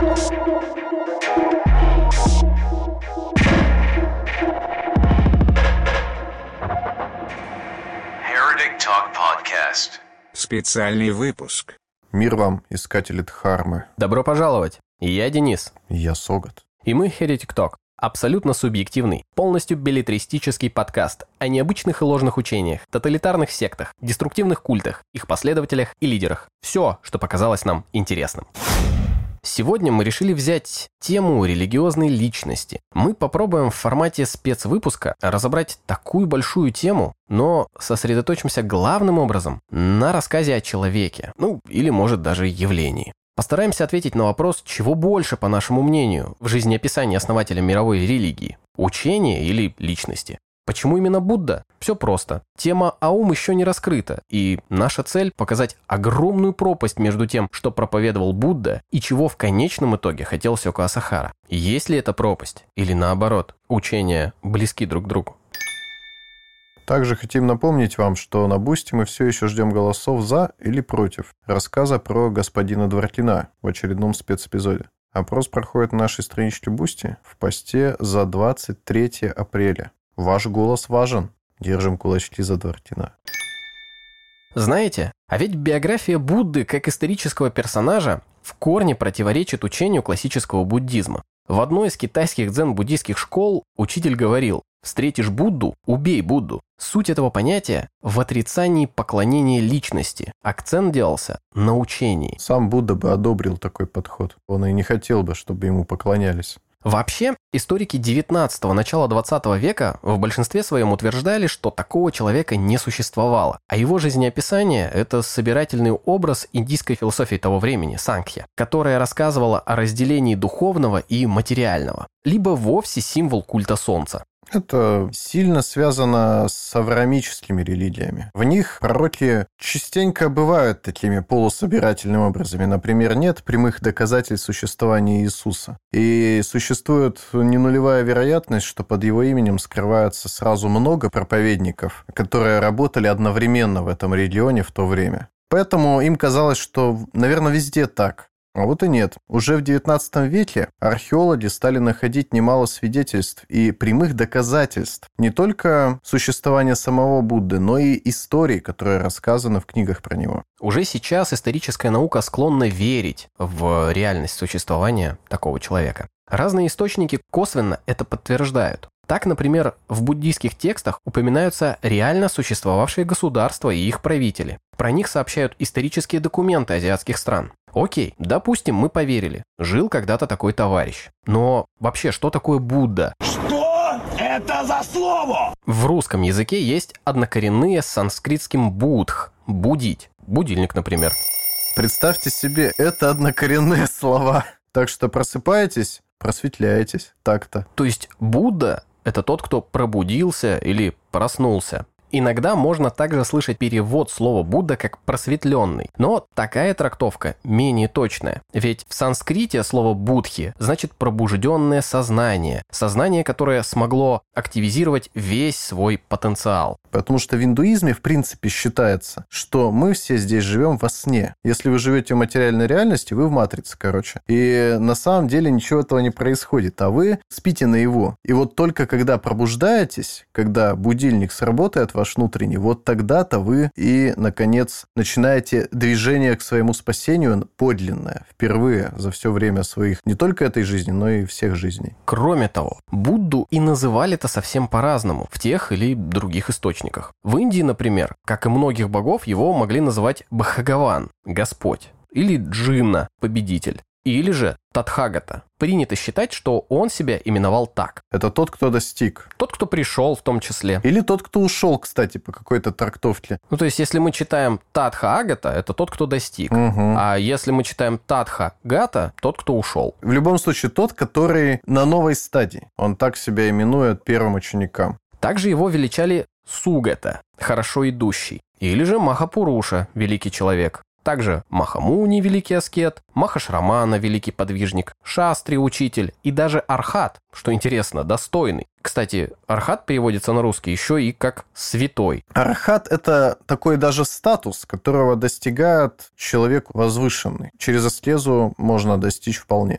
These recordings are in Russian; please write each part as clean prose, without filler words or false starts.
Heretic Talk Podcast. Специальный выпуск. Мир вам, искатели Дхармы. Добро пожаловать. Я Денис. Я Согат. И мы Heretic Talk. Абсолютно субъективный, полностью беллетристический подкаст о необычных и ложных учениях, тоталитарных сектах, деструктивных культах, их последователях и лидерах. Все, что показалось нам интересным. Сегодня мы решили взять тему религиозной личности. Мы попробуем в формате спецвыпуска разобрать такую большую тему, но сосредоточимся главным образом на рассказе о человеке, или может даже явлении. Постараемся ответить на вопрос, чего больше, по нашему мнению, в жизнеописании основателя мировой религии – учения или личности. Почему именно Будда? Все просто. Тема Аум еще не раскрыта, и наша цель – показать огромную пропасть между тем, что проповедовал Будда, и чего в конечном итоге хотел Сёко Асахара. Есть ли это пропасть? Или наоборот, учения близки друг к другу? Также хотим напомнить вам, что на Бусти мы все еще ждем голосов за или против рассказа про господина Дворкина в очередном спецэпизоде. Опрос проходит на нашей страничке Бусти в посте за 23 апреля. Ваш голос важен. Держим кулачки за Дворкина. Знаете, а ведь биография Будды как исторического персонажа в корне противоречит учению классического буддизма. В одной из китайских дзен-буддийских школ учитель говорил: «Встретишь Будду – убей Будду». Суть этого понятия в отрицании поклонения личности. Акцент делался на учении. Сам Будда бы одобрил такой подход. Он и не хотел бы, чтобы ему поклонялись. Вообще, историки 19-го, начала 20 века в большинстве своем утверждали, что такого человека не существовало, а его жизнеописание – это собирательный образ индийской философии того времени – Сангхья, которая рассказывала о разделении духовного и материального, либо вовсе символ культа солнца. Это сильно связано с авраамическими религиями. В них пророки частенько бывают такими полусобирательными образами. Например, нет прямых доказательств существования Иисуса. И существует не нулевая вероятность, что под его именем скрывается сразу много проповедников, которые работали одновременно в этом регионе в то время. Поэтому им казалось, что, наверное, везде так. А вот и нет. Уже в XIX веке археологи стали находить немало свидетельств и прямых доказательств не только существования самого Будды, но и историй, которые рассказаны в книгах про него. Уже сейчас историческая наука склонна верить в реальность существования такого человека. Разные источники косвенно это подтверждают. Так, например, в буддийских текстах упоминаются реально существовавшие государства и их правители. Про них сообщают исторические документы азиатских стран. Окей, допустим, мы поверили. Жил когда-то такой товарищ. Но вообще, что такое Будда? Что это за слово? В русском языке есть однокоренные с санскритским будх – будить. Будильник, например. Представьте себе, это однокоренные слова. Так что просыпаетесь, просветляетесь. Так-то. То есть Будда – это тот, кто пробудился или проснулся. Иногда можно также слышать перевод слова «Будда» как «просветленный». Но такая трактовка менее точная. Ведь в санскрите слово «будхи» значит «пробужденное сознание». Сознание, которое смогло активизировать весь свой потенциал. Потому что в индуизме, в принципе, считается, что мы все здесь живем во сне. Если вы живете в материальной реальности, вы в матрице, короче. И на самом деле ничего этого не происходит, а вы спите наяву. И вот только когда пробуждаетесь, когда будильник сработает ваш внутренний, вот тогда-то вы и, наконец, начинаете движение к своему спасению подлинное, впервые за все время своих, не только этой жизни, но и всех жизней. Кроме того, Будду и называли-то совсем по-разному в тех или других источниках. В Индии, например, как и многих богов, его могли называть Бхагаван – Господь, или Джинна – Победитель. Или же Татхагата. Принято считать, что он себя именовал так. Это тот, кто достиг. Тот, кто пришел в том числе. Или тот, кто ушел, кстати, по какой-то трактовке. То есть, если мы читаем Татхагата, это тот, кто достиг. Угу. А если мы читаем Татхагата, тот, кто ушел. В любом случае, тот, который на новой стадии. Он так себя именует первым ученикам. Также его величали Сугата, хорошо идущий. Или же Махапуруша, великий человек. Также Махамуни, великий аскет, Махашрамана, великий подвижник, Шастри, учитель, и даже Архат, что интересно, достойный. Кстати, Архат переводится на русский еще и как святой. Архат – это такой даже статус, которого достигает человек возвышенный. Через аскезу можно достичь вполне.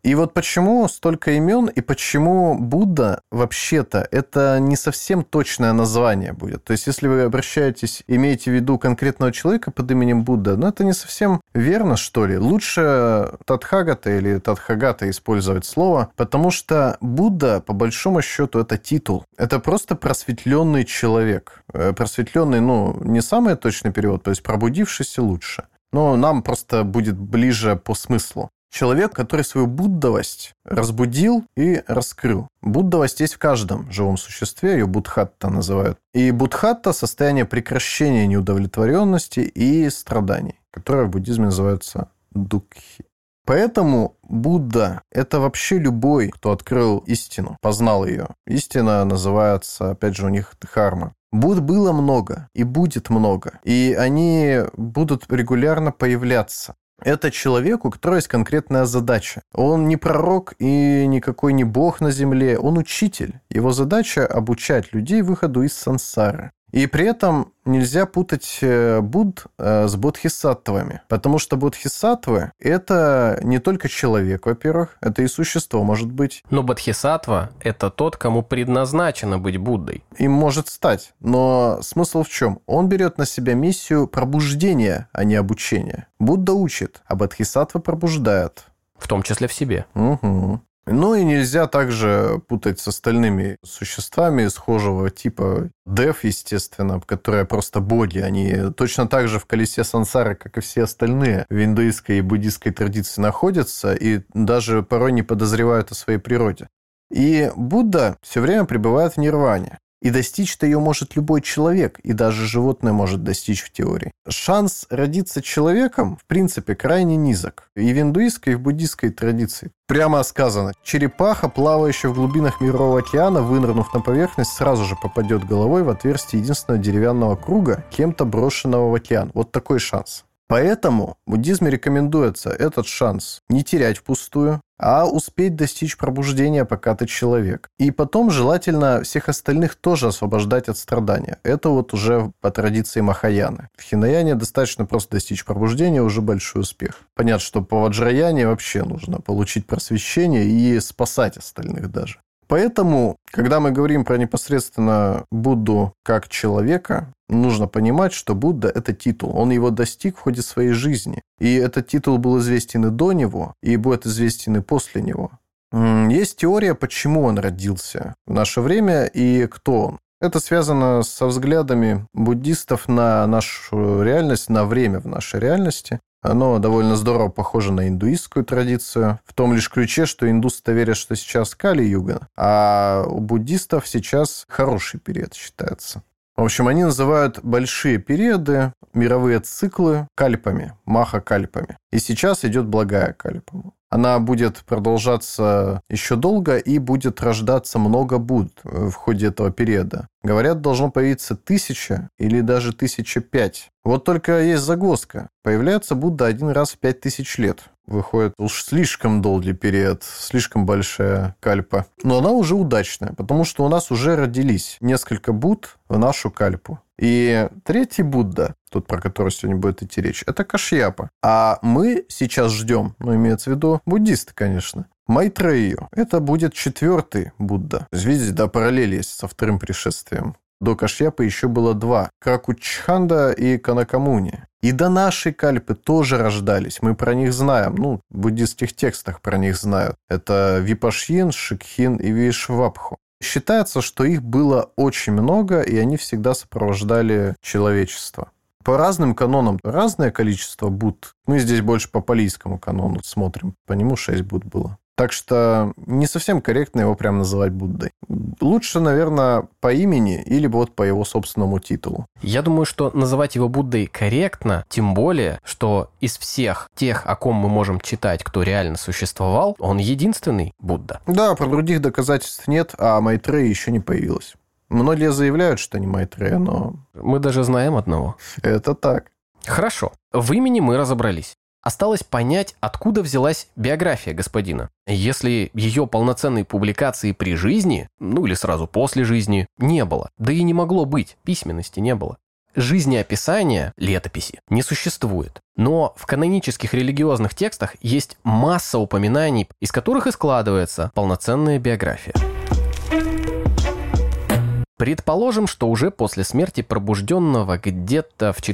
И вот почему столько имен и почему Будда вообще-то это не совсем точное название будет. То есть, если вы обращаетесь, имеете в виду конкретного человека под именем Будда, это не совсем верно, что ли. Лучше Татхагата или Татхагата использовать слово, потому что Будда, по большому счету, это титул. Это просто просветленный человек. Просветленный, не самый точный перевод, то есть пробудившийся лучше. Но нам просто будет ближе по смыслу. Человек, который свою буддовость разбудил и раскрыл. Буддовость есть в каждом живом существе, ее буддхатта называют. И буддхатта – состояние прекращения неудовлетворенности и страданий, которое в буддизме называется дукхи. Поэтому Будда – это вообще любой, кто открыл истину, познал ее. Истина называется, опять же, у них дхарма. Будд было много и будет много, и они будут регулярно появляться. Это человек, у которого есть конкретная задача. Он не пророк и никакой не бог на земле, он учитель. Его задача – обучать людей выходу из сансары. И при этом нельзя путать Будд с бодхисаттвами, потому что бодхисаттвы – это не только человек, во-первых, это и существо может быть. Но бодхисаттва – это тот, кому предназначено быть Буддой. Им может стать, но смысл в чем? Он берет на себя миссию пробуждения, а не обучения. Будда учит, а бодхисаттва пробуждает. В том числе в себе. Угу. Ну и нельзя также путать с остальными существами схожего типа. Дев, естественно, которые просто боги. Они точно так же в колесе сансары, как и все остальные в индуистской и буддийской традиции находятся и даже порой не подозревают о своей природе. И Будда все время пребывает в нирване. И достичь-то ее может любой человек, и даже животное может достичь в теории. Шанс родиться человеком, в принципе, крайне низок. И в индуистской, и в буддийской традиции. Прямо сказано, черепаха, плавающая в глубинах Мирового океана, вынырнув на поверхность, сразу же попадет головой в отверстие единственного деревянного круга, кем-то брошенного в океан. Вот такой шанс. Поэтому в буддизме рекомендуется этот шанс не терять впустую, а успеть достичь пробуждения, пока ты человек. И потом желательно всех остальных тоже освобождать от страдания. Это вот уже по традиции Махаяны. В Хинаяне достаточно просто достичь пробуждения, уже большой успех. Понятно, что по Ваджраяне вообще нужно получить просвещение и спасать остальных даже. Поэтому, когда мы говорим про непосредственно Будду как человека, нужно понимать, что Будда – это титул. Он его достиг в ходе своей жизни. И этот титул был известен и до него, и будет известен и после него. Есть теория, почему он родился в наше время и кто он. Это связано со взглядами буддистов на нашу реальность, на время в нашей реальности. Оно довольно здорово похоже на индуистскую традицию, в том лишь ключе, что индусы-то верят, что сейчас Кали-юга, а у буддистов сейчас хороший период считается. В общем, они называют большие периоды, мировые циклы кальпами, маха-кальпами. И сейчас идет благая кальпа. Она будет продолжаться еще долго и будет рождаться много Будд в ходе этого периода. Говорят, должно появиться 1000 или даже 1005. Вот только есть загвоздка. Появляется Будда один раз в 5000 лет. Выходит уж слишком долгий период, слишком большая кальпа. Но она уже удачная, потому что у нас уже родились несколько Будд в нашу кальпу. И третий Будда, тот, про который сегодня будет идти речь, это Кашьяпа. А мы сейчас ждем, имеется в виду буддисты, конечно, Майтрею. Это будет 4-й Будда. Видите, да, параллель есть со вторым пришествием. До Кашьяпы еще было 2. Кракучханда и Канакамуни. И до нашей кальпы тоже рождались. Мы про них знаем. В буддистских текстах про них знают. Это Випашьин, Шикхин и Вишвабху. Считается, что их было очень много, и они всегда сопровождали человечество. По разным канонам разное количество Будд. Мы здесь больше по палийскому канону смотрим. По нему 6 Будд было. Так что не совсем корректно его прям называть Буддой. Лучше, наверное, по имени или вот по его собственному титулу. Я думаю, что называть его Буддой корректно, тем более, что из всех тех, о ком мы можем читать, кто реально существовал, он единственный Будда. Да, про других доказательств нет, а Майтрея еще не появилась. Многие заявляют, что не Майтрея, но... Мы даже знаем одного. Это так. Хорошо, в имени мы разобрались. Осталось понять, откуда взялась биография господина. Если ее полноценной публикации при жизни, или сразу после жизни, не было, да и не могло быть, письменности не было. Жизнеописания, летописи, не существует. Но в канонических религиозных текстах есть масса упоминаний, из которых и складывается полноценная биография. Предположим, что уже после смерти пробужденного где-то в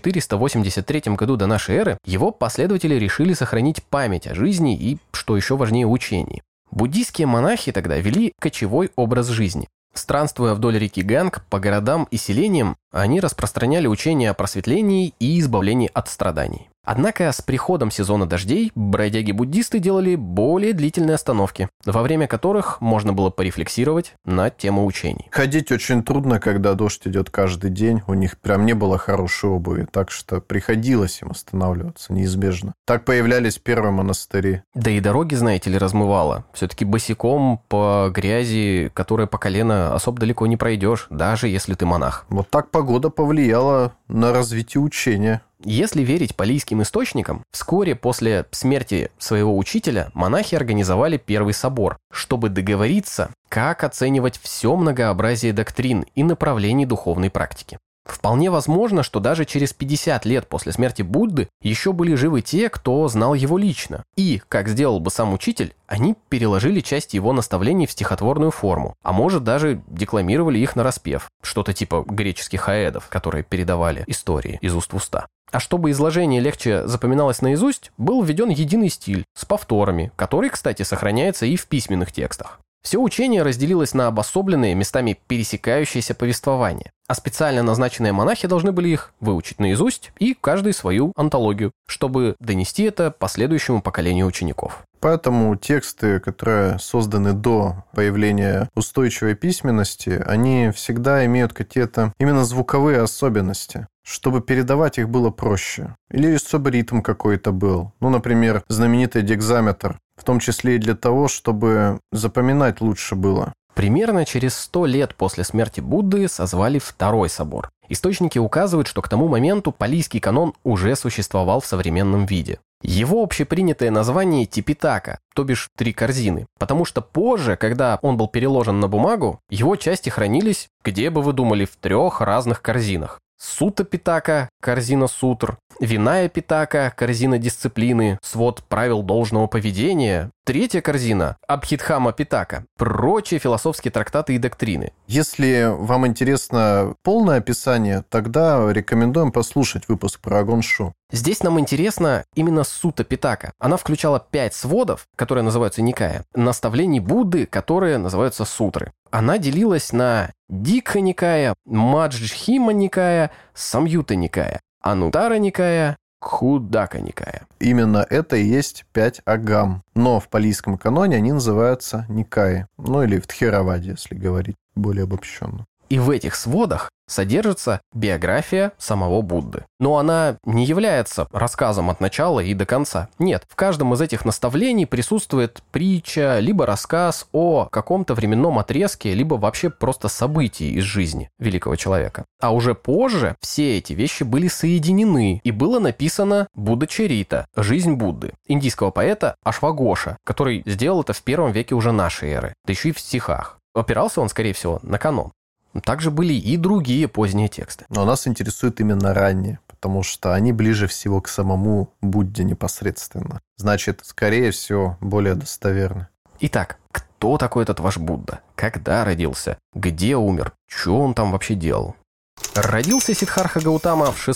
483 году до нашей эры его последователи решили сохранить память о жизни и, что еще важнее, учении. Буддийские монахи тогда вели кочевой образ жизни. Странствуя вдоль реки Ганг по городам и селениям, они распространяли учения о просветлении и избавлении от страданий. Однако с приходом сезона дождей бродяги-буддисты делали более длительные остановки, во время которых можно было порефлексировать на тему учений. Ходить очень трудно, когда дождь идет каждый день. У них прям не было хорошей обуви, так что приходилось им останавливаться неизбежно. Так появлялись первые монастыри. Да и дороги, знаете ли, размывало. Все-таки босиком по грязи, которая по колено, особо далеко не пройдешь, даже если ты монах. Вот так погода повлияла на развитие учения. Если верить палийским источникам, вскоре после смерти своего учителя монахи организовали первый собор, чтобы договориться, как оценивать все многообразие доктрин и направлений духовной практики. Вполне возможно, что даже через 50 лет после смерти Будды еще были живы те, кто знал его лично. И, как сделал бы сам учитель, они переложили часть его наставлений в стихотворную форму, а может даже декламировали их нараспев, что-то типа греческих аэдов, которые передавали истории из уст в уста. А чтобы изложение легче запоминалось наизусть, был введен единый стиль с повторами, который, кстати, сохраняется и в письменных текстах. Все учение разделилось на обособленные, местами пересекающиеся повествования, а специально назначенные монахи должны были их выучить наизусть и каждый свою антологию, чтобы донести это последующему поколению учеников. Поэтому тексты, которые созданы до появления устойчивой письменности, они всегда имеют какие-то именно звуковые особенности, чтобы передавать их было проще. Или чтобы ритм какой-то был. Ну, например, знаменитый декзаметр, в том числе и для того, чтобы запоминать лучше было. Примерно через 100 лет после смерти Будды созвали Второй собор. Источники указывают, что к тому моменту палийский канон уже существовал в современном виде. Его общепринятое название Типитака, то бишь 3 корзины, потому что позже, когда он был переложен на бумагу, его части хранились, где бы вы думали, в 3 разных корзинах. Сута Питака, корзина сутр, Виная Питака, корзина дисциплины, свод правил должного поведения, 3 корзина, Абхидхама Питака, прочие философские трактаты и доктрины. Если вам интересно полное описание, тогда рекомендуем послушать выпуск про Агоншу. Здесь нам интересно именно Сута Питака. Она включала 5 сводов, которые называются Никая, наставлений Будды, которые называются сутры. Она делилась на Дикха Никая, Маджхима Никая, Самюта Никая, Ануттара Никая, Кхудака Никая. Именно это и есть 5 агам. Но в палийском каноне они называются Никаи. Ну или в Тхераваде, если говорить более обобщенно. И в этих сводах содержится биография самого Будды. Но она не является рассказом от начала и до конца. Нет, в каждом из этих наставлений присутствует притча, либо рассказ о каком-то временном отрезке, либо вообще просто событии из жизни великого человека. А уже позже все эти вещи были соединены, и было написано Будда-чарита, «Жизнь Будды», индийского поэта Ашвагоша, который сделал это в 1 веке уже нашей эры, да еще и в стихах. Опирался он, скорее всего, на канон. Также были и другие поздние тексты. Но нас интересует именно ранние, потому что они ближе всего к самому Будде непосредственно. Значит, скорее всего, более достоверны. Итак, кто такой этот ваш Будда? Когда родился? Где умер? Что он там вообще делал? Родился Сиддхартха Гаутама в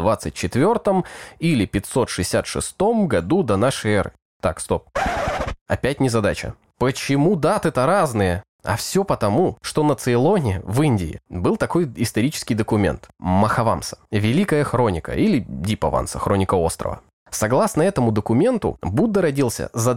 624 или 566 году до нашей эры. Так, стоп. Опять незадача. Почему даты-то разные? А все потому, что на Цейлоне, в Индии, был такой исторический документ – Махавамса, Великая хроника или Дипаванса, хроника острова. Согласно этому документу, Будда родился за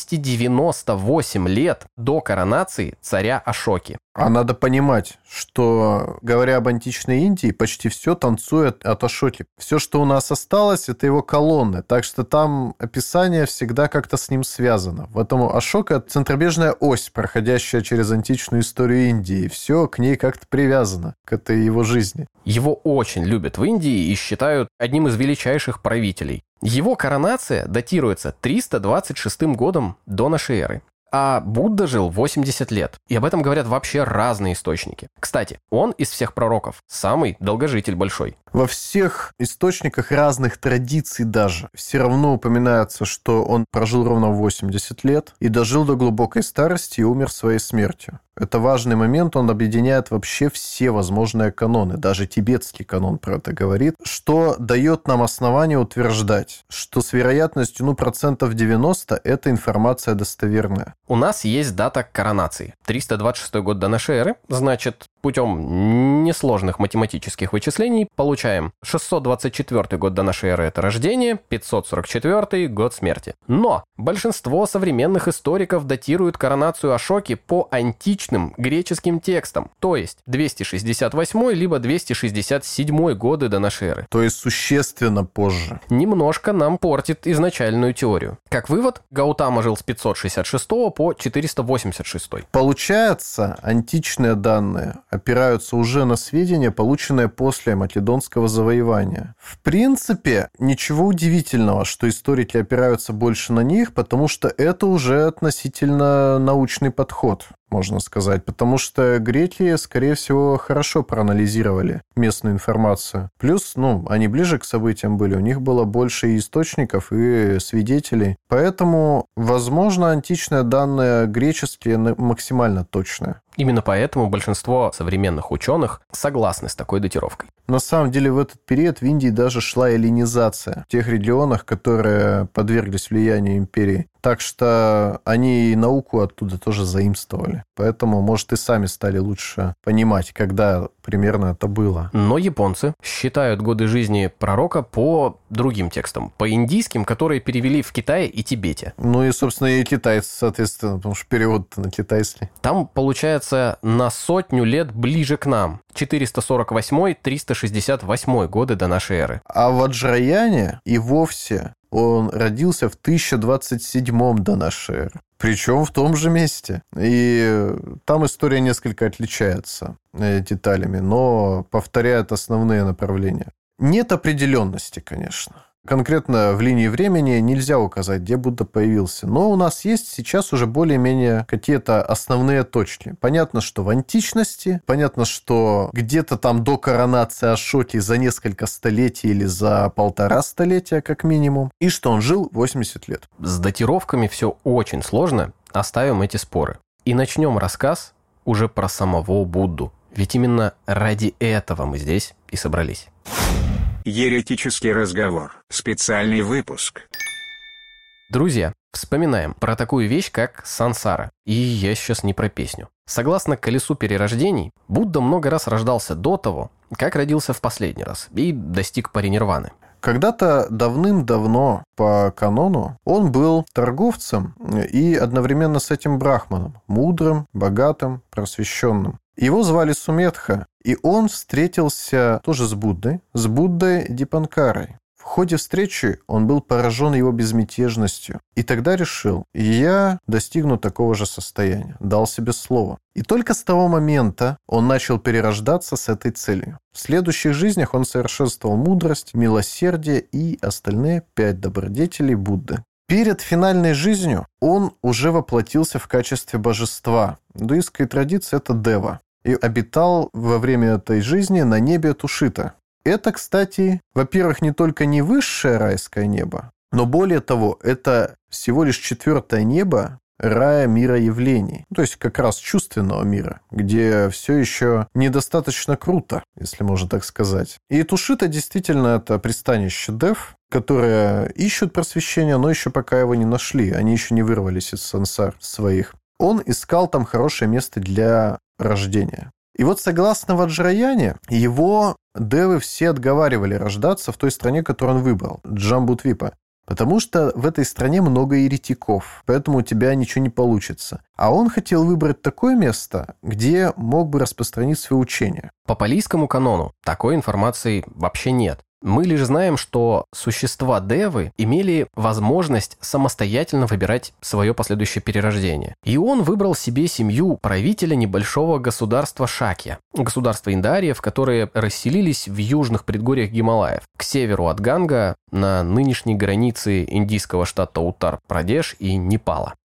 298 лет до коронации царя Ашоки. А надо понимать, что, говоря об античной Индии, почти все танцует от Ашоки. Все, что у нас осталось, это его колонны. Так что там описание всегда как-то с ним связано. Поэтому Ашока – центробежная ось, проходящая через античную историю Индии. Все к ней как-то привязано, к этой его жизни. Его очень любят в Индии и считают одним из величайших правителей. Его коронация датируется 326 годом до нашей эры. А Будда жил 80 лет. И об этом говорят вообще разные источники. Кстати, он из всех пророков самый долгожитель большой. Во всех источниках разных традиций даже все равно упоминается, что он прожил ровно 80 лет и дожил до глубокой старости и умер своей смертью. Это важный момент, он объединяет вообще все возможные каноны, даже тибетский канон про это говорит, что дает нам основание утверждать, что с вероятностью 90% эта информация достоверная. У нас есть дата коронации. 326 год до нашей эры, значит, путем несложных математических вычислений получаем 624 год до нашей эры – это рождение, 544 – год смерти. Но большинство современных историков датируют коронацию Ашоки по античным греческим текстам, то есть 268 либо 267 годы до нашей эры. То есть существенно позже. Немножко нам портит изначальную теорию. Как вывод, Гаутама жил с 566 по 486. Получается, античные данные опираются уже на сведения, полученные после Македонского завоевания. В принципе, ничего удивительного, что историки опираются больше на них, потому что это уже относительно научный подход, можно сказать, потому что греки, скорее всего, хорошо проанализировали местную информацию. Плюс, они ближе к событиям были, у них было больше и источников, и свидетелей. Поэтому, возможно, античные данные греческие максимально точные. Именно поэтому большинство современных ученых согласны с такой датировкой. На самом деле в этот период в Индии даже шла эллинизация в тех регионах, которые подверглись влиянию империи. Так что они и науку оттуда тоже заимствовали. Поэтому, может, и сами стали лучше понимать, когда примерно это было. Но японцы считают годы жизни пророка по другим текстам, по индийским, которые перевели в Китае и Тибете. И, собственно, и китайцы, соответственно, потому что перевод на китайский. Там, получается, на 100 лет ближе к нам. 448-368 годы до нашей эры. А в Ваджраяне и вовсе он родился в 1027 до нашей эры. Причем в том же месте. И там история несколько отличается деталями, но повторяет основные направления. Нет определенности, конечно. Конкретно в линии времени нельзя указать, где Будда появился. Но у нас есть сейчас уже более-менее какие-то основные точки. Понятно, что в античности, понятно, что где-то там до коронации Ашоки за несколько столетий или за 1,5 столетия как минимум, и что он жил 80 лет. С датировками все очень сложно, оставим эти споры. И начнем рассказ уже про самого Будду. Ведь именно ради этого мы здесь и собрались. Еретический разговор. Специальный выпуск. Друзья, вспоминаем про такую вещь, как сансара. И я сейчас не про песню. Согласно колесу перерождений, Будда много раз рождался до того, как родился в последний раз и достиг паринирваны. Когда-то давным-давно по канону он был торговцем и одновременно с этим брахманом, мудрым, богатым, просвещенным. Его звали Суметха, и он встретился тоже с Буддой Дипанкарой. В ходе встречи он был поражен его безмятежностью. И тогда решил, я достигну такого же состояния, дал себе слово. И только с того момента он начал перерождаться с этой целью. В следующих жизнях он совершенствовал мудрость, милосердие и остальные 5 добродетелей Будды. Перед финальной жизнью он уже воплотился в качестве божества. В индуистской традиции это Дева. И обитал во время этой жизни на небе Тушита. Это, кстати, во-первых, не только не высшее райское небо, но более того, это всего лишь 4-е небо рая мира явлений. То есть как раз чувственного мира, где все еще недостаточно круто, если можно так сказать. И Тушита действительно это пристанище Дев, которые ищут просвещения, но еще пока его не нашли. Они еще не вырвались из сансар своих. Он искал там хорошее место для рождения. И вот согласно Ваджраяне, его девы все отговаривали рождаться в той стране, которую он выбрал, Джамбудвипа. Потому что в этой стране много еретиков, поэтому у тебя ничего не получится. А он хотел выбрать такое место, где мог бы распространить свое учение. По палийскому канону такой информации вообще нет. Мы лишь знаем, что существа девы имели возможность самостоятельно выбирать свое последующее перерождение. И он выбрал себе семью правителя небольшого государства Шакья, государства индариев, которые расселились в южных предгорьях Гималаев, к северу от Ганга, на нынешней границе индийского штата Уттар-Прадеш и Непала.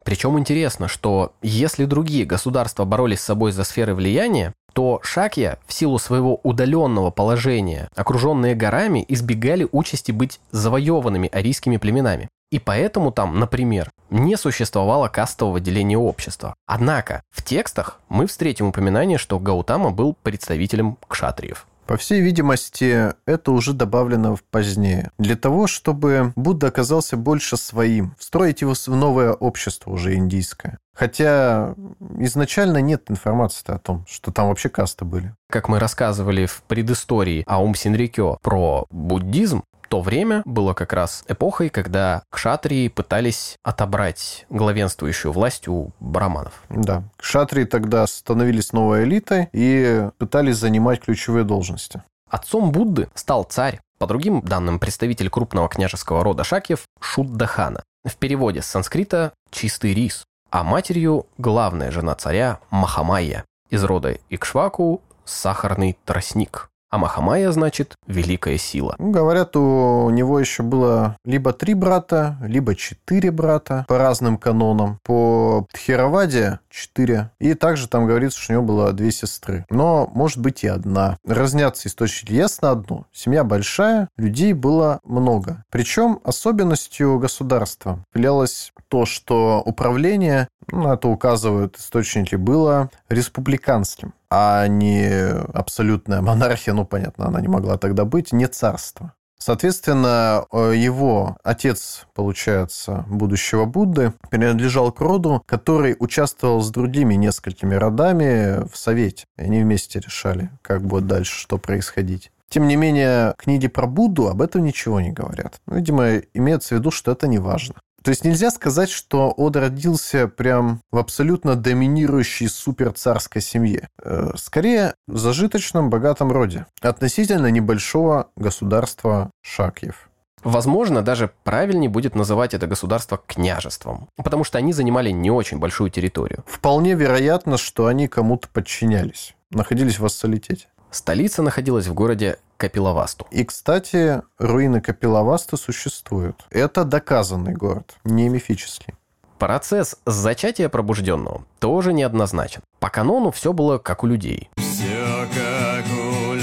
Причем интересно, что если другие государства боролись с собой за сферы влияния, то шакья, в силу своего удаленного положения, окруженные горами, избегали участи быть завоеванными арийскими племенами. И поэтому там, например, не существовало кастового деления общества. Однако в текстах мы встретим упоминание, что Гаутама был представителем кшатриев. По всей видимости, это уже добавлено позднее. Для того, чтобы Будда оказался больше своим, встроить его в новое общество уже индийское. Хотя изначально нет информации о том, что там вообще касты были. Как мы рассказывали в предыстории Аум Синрикё про буддизм, то время было как раз эпохой, когда кшатрии пытались отобрать главенствующую власть у браманов. Да. Кшатрии тогда становились новой элитой и пытались занимать ключевые должности. Отцом Будды стал царь, по другим данным, представитель крупного княжеского рода шакьев Шуддахана. В переводе с санскрита «чистый рис». А матерью главная жена царя Махамайя, из рода Икшваку сахарный тростник. А Махамайя значит «великая сила». Говорят, у него еще было либо 3 брата, либо 4 брата по разным канонам. По Тхераваде 4. И также там говорится, что у него было 2 сестры. Но, может быть, и одна. Разнятся источники. Ясно одно. Семья большая, людей было много. Причем особенностью государства являлось то, что управление, на это указывают источники, было республиканским, а не абсолютная монархия, понятно, она не могла тогда быть, не царство. Соответственно, его отец, получается, будущего Будды, принадлежал к роду, который участвовал с другими несколькими родами в совете. И они вместе решали, как будет дальше, что происходить. Тем не менее, книги про Будду об этом ничего не говорят. Видимо, имеется в виду, что это не важно. То есть нельзя сказать, что он родился прям в абсолютно доминирующей суперцарской семье. Скорее, в зажиточном, богатом роде. Относительно небольшого государства шакьев. Возможно, даже правильнее будет называть это государство княжеством, потому что они занимали не очень большую территорию. Вполне вероятно, что они кому-то подчинялись, находились в вассалитете. Столица находилась в городе Капилавасту. И, кстати, руины Капилавасты существуют. Это доказанный город, не мифический. Процесс зачатия пробужденного тоже неоднозначен. По канону все было как у людей. Все как у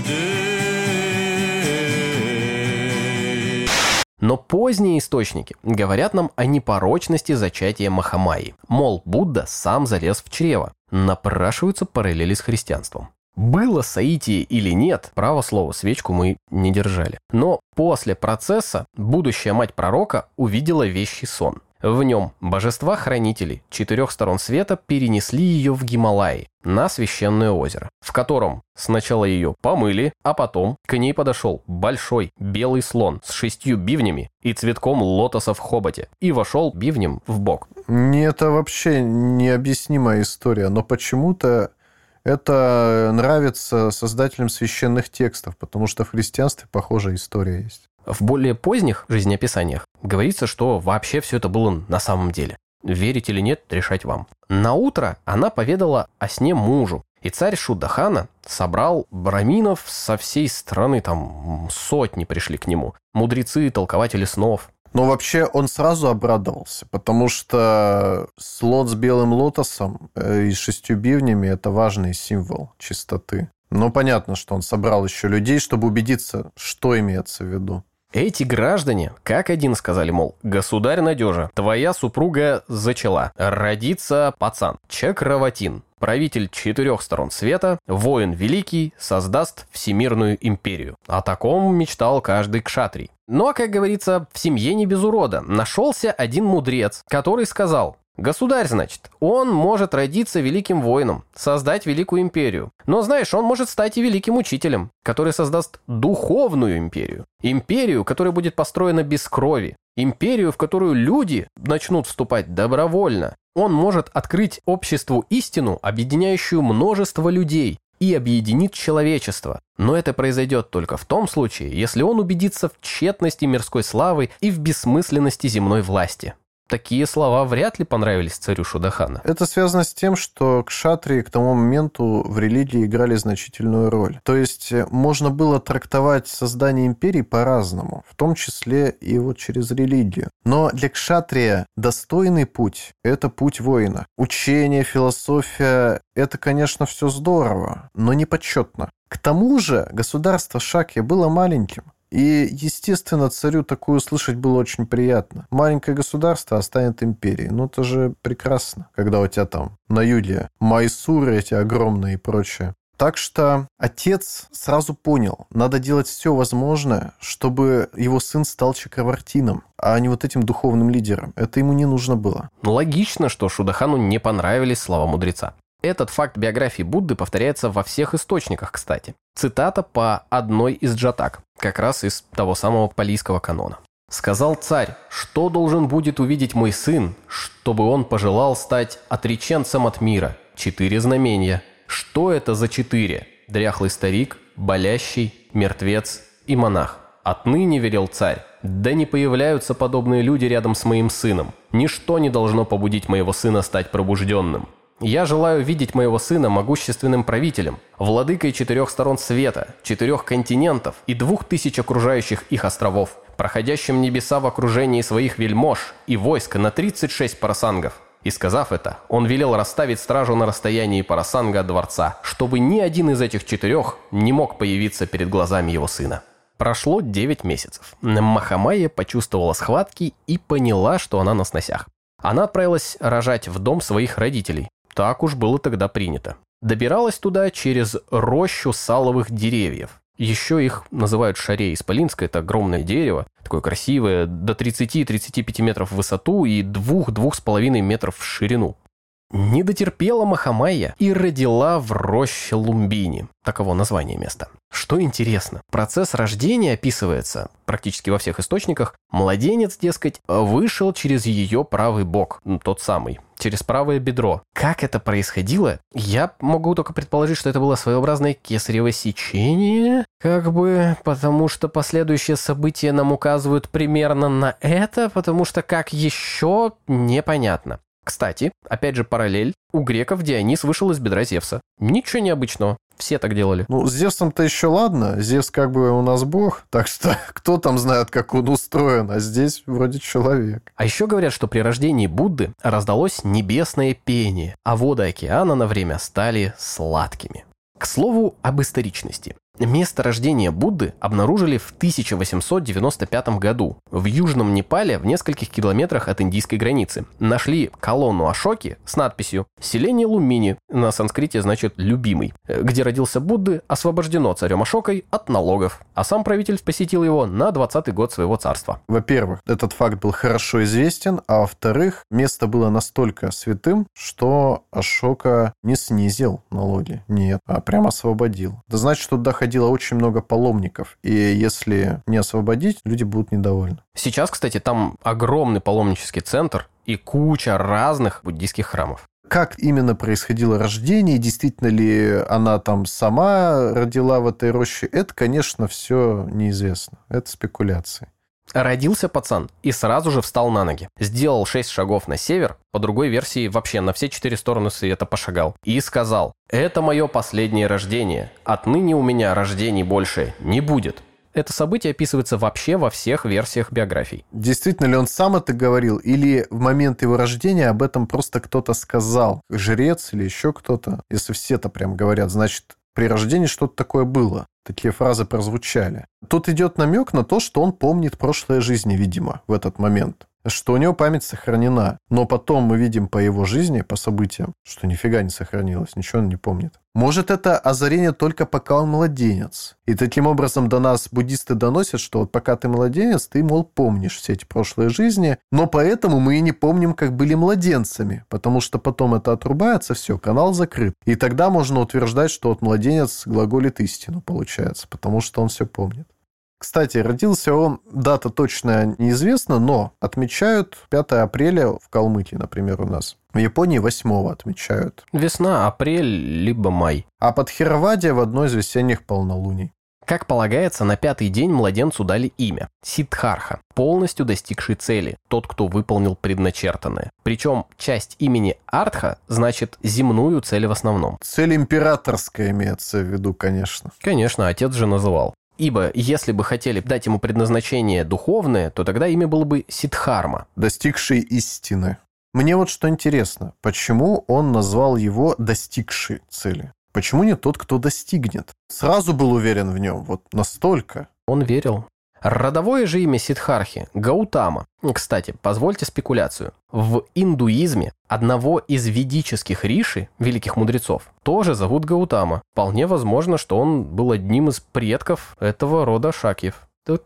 людей. Но поздние источники говорят нам о непорочности зачатия Махамайи. Мол, Будда сам залез в чрево. Напрашиваются параллели с христианством. Было соитие или нет, право слово, свечку мы не держали. Но после процесса будущая мать пророка увидела вещий сон. В нем божества-хранители 4 сторон света перенесли ее в Гималаи, на священное озеро, в котором сначала ее помыли, а потом к ней подошел большой белый слон с 6 бивнями и цветком лотоса в хоботе и вошел бивнем в бок. Это вообще необъяснимая история, но почему-то это нравится создателям священных текстов, потому что в христианстве похожая история есть. В более поздних жизнеописаниях говорится, что вообще все это было на самом деле. Верить или нет, решать вам. Наутро она поведала о сне мужу, и царь Шуддахана собрал браминов со всей страны, там сотни пришли к нему, мудрецы, толкователи снов. Но вообще он сразу обрадовался, потому что слот с белым лотосом и 6 бивнями – это важный символ чистоты. Но понятно, что он собрал еще людей, чтобы убедиться, что имеется в виду. Эти граждане, как один сказали, мол, государь надежа, твоя супруга зачала, родится пацан, Чакраватин, правитель 4 сторон света, воин великий, создаст всемирную империю. О таком мечтал каждый кшатрий. Но, как говорится, в семье не без урода. Нашелся один мудрец, который сказал: государь, значит, он может родиться великим воином, создать великую империю. Но, знаешь, он может стать и великим учителем, который создаст духовную империю. Империю, которая будет построена без крови. Империю, в которую люди начнут вступать добровольно. Он может открыть обществу истину, объединяющую множество людей, и объединит человечество. Но это произойдет только в том случае, если он убедится в тщетности мирской славы и в бессмысленности земной власти. Такие слова вряд ли понравились царю Шудахана. Это связано с тем, что кшатрии к тому моменту в религии играли значительную роль. То есть можно было трактовать создание империи по-разному, в том числе и вот через религию. Но для кшатрия достойный путь – это путь воина. Учение, философия – это, конечно, все здорово, но не почетно. К тому же государство Шакья было маленьким. И, естественно, царю такое услышать было очень приятно. Маленькое государство станет империей. Ну, это же прекрасно, когда у тебя там на юге Майсуры эти огромные и прочее. Так что отец сразу понял, надо делать все возможное, чтобы его сын стал чакравартином, а не вот этим духовным лидером. Это ему не нужно было. Логично, что Шудахану не понравились слова мудреца. Этот факт биографии Будды повторяется во всех источниках, кстати. Цитата по одной из джатак, как раз из того самого палийского канона. «Сказал царь, что должен будет увидеть мой сын, чтобы он пожелал стать отреченцем от мира? 4 знамения. Что это за 4? Дряхлый старик, болящий, мертвец и монах. Отныне, велел царь, да не появляются подобные люди рядом с моим сыном. Ничто не должно побудить моего сына стать пробужденным. Я желаю видеть моего сына могущественным правителем, владыкой 4 сторон света, 4 континентов и 2000 окружающих их островов, проходящим небеса в окружении своих вельмож и войска на 36 парасангов». И сказав это, он велел расставить стражу на расстоянии парасанга от дворца, чтобы ни один из этих 4 не мог появиться перед глазами его сына. Прошло 9 месяцев. Махамайя почувствовала схватки и поняла, что она на сносях. Она отправилась рожать в дом своих родителей. Так уж было тогда принято. Добиралась туда через рощу саловых деревьев. Еще их называют шарей исполинской. Это огромное дерево, такое красивое, до 30-35 метров в высоту и 2-2,5 метров в ширину. Не дотерпела Махамайя и родила в роще Лумбини. Таково название места. Что интересно, процесс рождения описывается практически во всех источниках. Младенец, дескать, вышел через ее правый бок, тот самый, через правое бедро. Как это происходило? Я могу только предположить, что это было своеобразное кесарево сечение, потому что последующие события нам указывают примерно на это, потому что как еще, непонятно. Кстати, опять же параллель, у греков Дионис вышел из бедра Зевса. Ничего необычного, все так делали. Ну, с Зевсом-то еще ладно, Зевс у нас бог, так что кто там знает, как он устроен, а здесь вроде человек. А еще говорят, что при рождении Будды раздалось небесное пение, а воды океана на время стали сладкими. К слову об историчности. Место рождения Будды обнаружили в 1895 году в Южном Непале в нескольких километрах от индийской границы. Нашли колонну Ашоки с надписью «Селение Лумбини», на санскрите значит «любимый», где родился Будды, освобождено царем Ашокой от налогов, а сам правитель посетил его на 20-й год своего царства. Во-первых, этот факт был хорошо известен, а во-вторых, место было настолько святым, что Ашока не снизил налоги, нет, а прямо освободил. Это значит, что туда ходило очень много паломников, и если не освободить, люди будут недовольны. Сейчас, кстати, там огромный паломнический центр и куча разных буддийских храмов. Как именно происходило рождение, действительно ли она там сама родила в этой роще, это, конечно, все неизвестно. Это спекуляции. Родился пацан и сразу же встал на ноги. Сделал 6 шагов на север, по другой версии вообще на все 4 стороны света пошагал. И сказал: «Это мое последнее рождение. Отныне у меня рождений больше не будет». Это событие описывается вообще во всех версиях биографий. Действительно ли он сам это говорил, или в момент его рождения об этом просто кто-то сказал? Жрец или еще кто-то? Если все это прям говорят, значит, при рождении что-то такое было. Такие фразы прозвучали. Тут идет намек на то, что он помнит прошлые жизни, видимо, в этот момент. Что у него память сохранена. Но потом мы видим по его жизни, по событиям, что нифига не сохранилось, ничего он не помнит. Может, это озарение только пока он младенец. И таким образом до нас буддисты доносят, что вот пока ты младенец, ты, мол, помнишь все эти прошлые жизни, но поэтому мы и не помним, как были младенцами, потому что потом это отрубается, все, канал закрыт. И тогда можно утверждать, что вот младенец глаголит истину, получается, потому что он все помнит. Кстати, родился он, дата точная неизвестна, но отмечают 5 апреля в Калмыкии, например, у нас. В Японии 8 отмечают. Весна, апрель, либо май. А под Тхераваде в одной из весенних полнолуний. Как полагается, на 5-й день младенцу дали имя – Сиддхартха, полностью достигший цели, тот, кто выполнил предначертанное. Причем часть имени Артха значит земную цель в основном. Цель императорская имеется в виду, конечно. Конечно, отец же называл. Ибо если бы хотели дать ему предназначение духовное, то тогда имя было бы Сиддхарма. Достигший истины. Мне вот что интересно, почему он назвал его достигший цели? Почему не тот, кто достигнет? Сразу был уверен в нем, вот настолько. Он верил. Родовое же имя Сиддхартхи – Гаутама. Кстати, позвольте спекуляцию. В индуизме одного из ведических риши, великих мудрецов, тоже зовут Гаутама. Вполне возможно, что он был одним из предков этого рода шакьев. Тут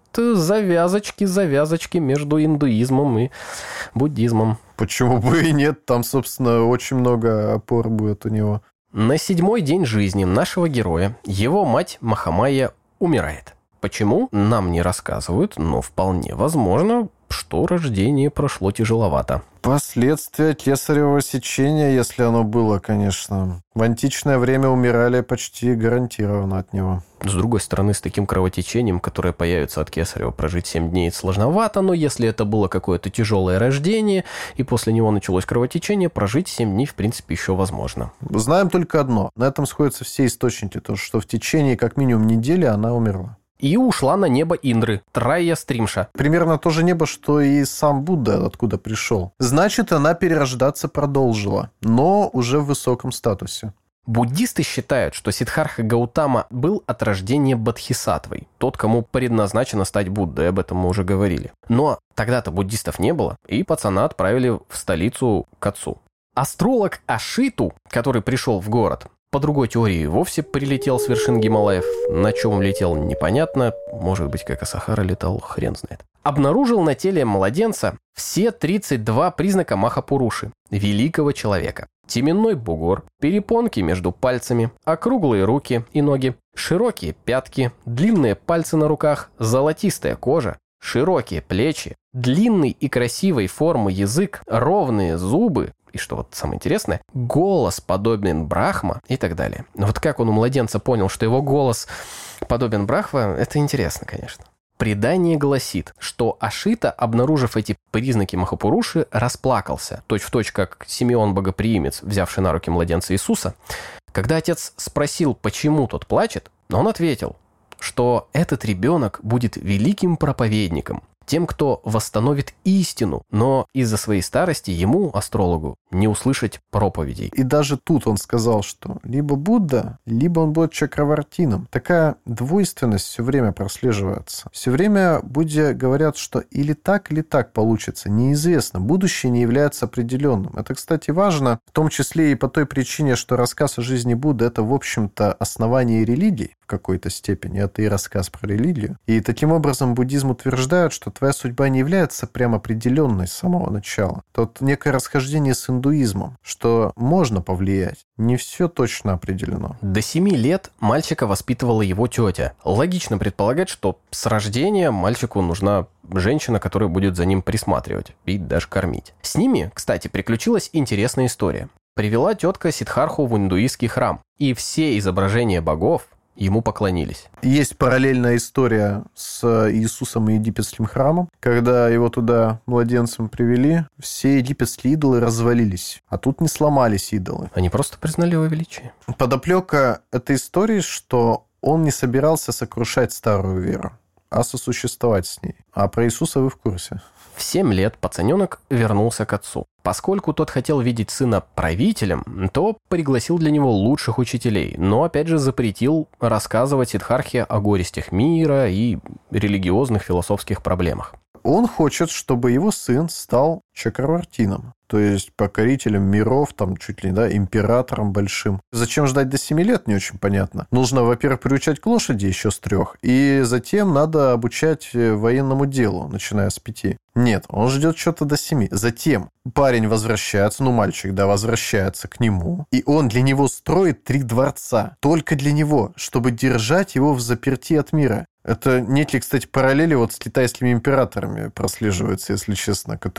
завязочки между индуизмом и буддизмом. Почему бы и нет? Там, собственно, очень много опор будет у него. На 7-й день жизни нашего героя его мать Махамайя умирает. Почему? Нам не рассказывают, но вполне возможно, что рождение прошло тяжеловато. Последствия кесарево сечения, если оно было, конечно. В античное время умирали почти гарантированно от него. С другой стороны, с таким кровотечением, которое появится от кесарева, прожить 7 дней сложновато, но если это было какое-то тяжелое рождение, и после него началось кровотечение, прожить 7 дней, в принципе, еще возможно. Знаем только одно. На этом сходятся все источники, то, что в течение как минимум недели она умерла. И ушла на небо Индры, Трайя Стримша. Примерно то же небо, что и сам Будда, откуда пришел. Значит, она перерождаться продолжила, но уже в высоком статусе. Буддисты считают, что Сиддхартха Гаутама был от рождения бодхисаттвой, тот, кому предназначено стать Буддой, об этом мы уже говорили. Но тогда-то буддистов не было, и пацана отправили в столицу к отцу. Астролог Ашиту, который пришел в город, по другой теории вовсе прилетел с вершин Гималаев. На чем летел, непонятно. Может быть, как Асахара летал, хрен знает. Обнаружил на теле младенца все 32 признака Махапуруши, великого человека. Теменной бугор, перепонки между пальцами, округлые руки и ноги, широкие пятки, длинные пальцы на руках, золотистая кожа, широкие плечи, длинный и красивой формы язык, ровные зубы, и что вот самое интересное, голос подобен Брахма и так далее. Вот как он у младенца понял, что его голос подобен Брахма, это интересно, конечно. Предание гласит, что Ашита, обнаружив эти признаки Махапуруши, расплакался, точь-в-точь как Симеон Богоприимец, взявший на руки младенца Иисуса. Когда отец спросил, почему тот плачет, он ответил, что этот ребенок будет великим проповедником, тем, кто восстановит истину, но из-за своей старости ему, астрологу, не услышать проповедей. И даже тут он сказал, что либо Будда, либо он будет Чакравартином. Такая двойственность все время прослеживается. Все время Будде говорят, что или так получится, неизвестно. Будущее не является определенным. Это, кстати, важно, в том числе и по той причине, что рассказ о жизни Будды – это, в общем-то, основание религии в какой-то степени. Это и рассказ про религию. И таким образом буддизм утверждает, что твоя судьба не является прям определенной с самого начала. Тут некое расхождение с индуизмом, что можно повлиять. Не все точно определено. До 7 лет мальчика воспитывала его тетя. Логично предполагать, что с рождения мальчику нужна женщина, которая будет за ним присматривать и даже кормить. С ними, кстати, приключилась интересная история. Привела тетка Сиддхартху в индуистский храм, и все изображения богов ему поклонились. Есть параллельная история с Иисусом и египетским храмом. Когда его туда младенцем привели, все египетские идолы развалились. А тут не сломались идолы. Они просто признали его величие. Подоплека этой истории, что он не собирался сокрушать старую веру, а сосуществовать с ней. А про Иисуса вы в курсе. В 7 лет пацаненок вернулся к отцу. Поскольку тот хотел видеть сына правителем, то пригласил для него лучших учителей, но опять же запретил рассказывать Сиддхартхе о горестях мира и религиозных философских проблемах. Он хочет, чтобы его сын стал Чакравартином, то есть покорителем миров, там чуть ли не, императором большим. Зачем ждать до 7 лет, не очень понятно. Нужно, во-первых, приучать к лошади еще с 3, и затем надо обучать военному делу, начиная с 5. Нет, он ждет что-то до 7. Затем парень возвращается, мальчик, возвращается к нему, и он для него строит 3 дворца. Только для него, чтобы держать его в заперти от мира. Это некие, кстати, параллели вот с китайскими императорами прослеживаются, если честно, которых тоже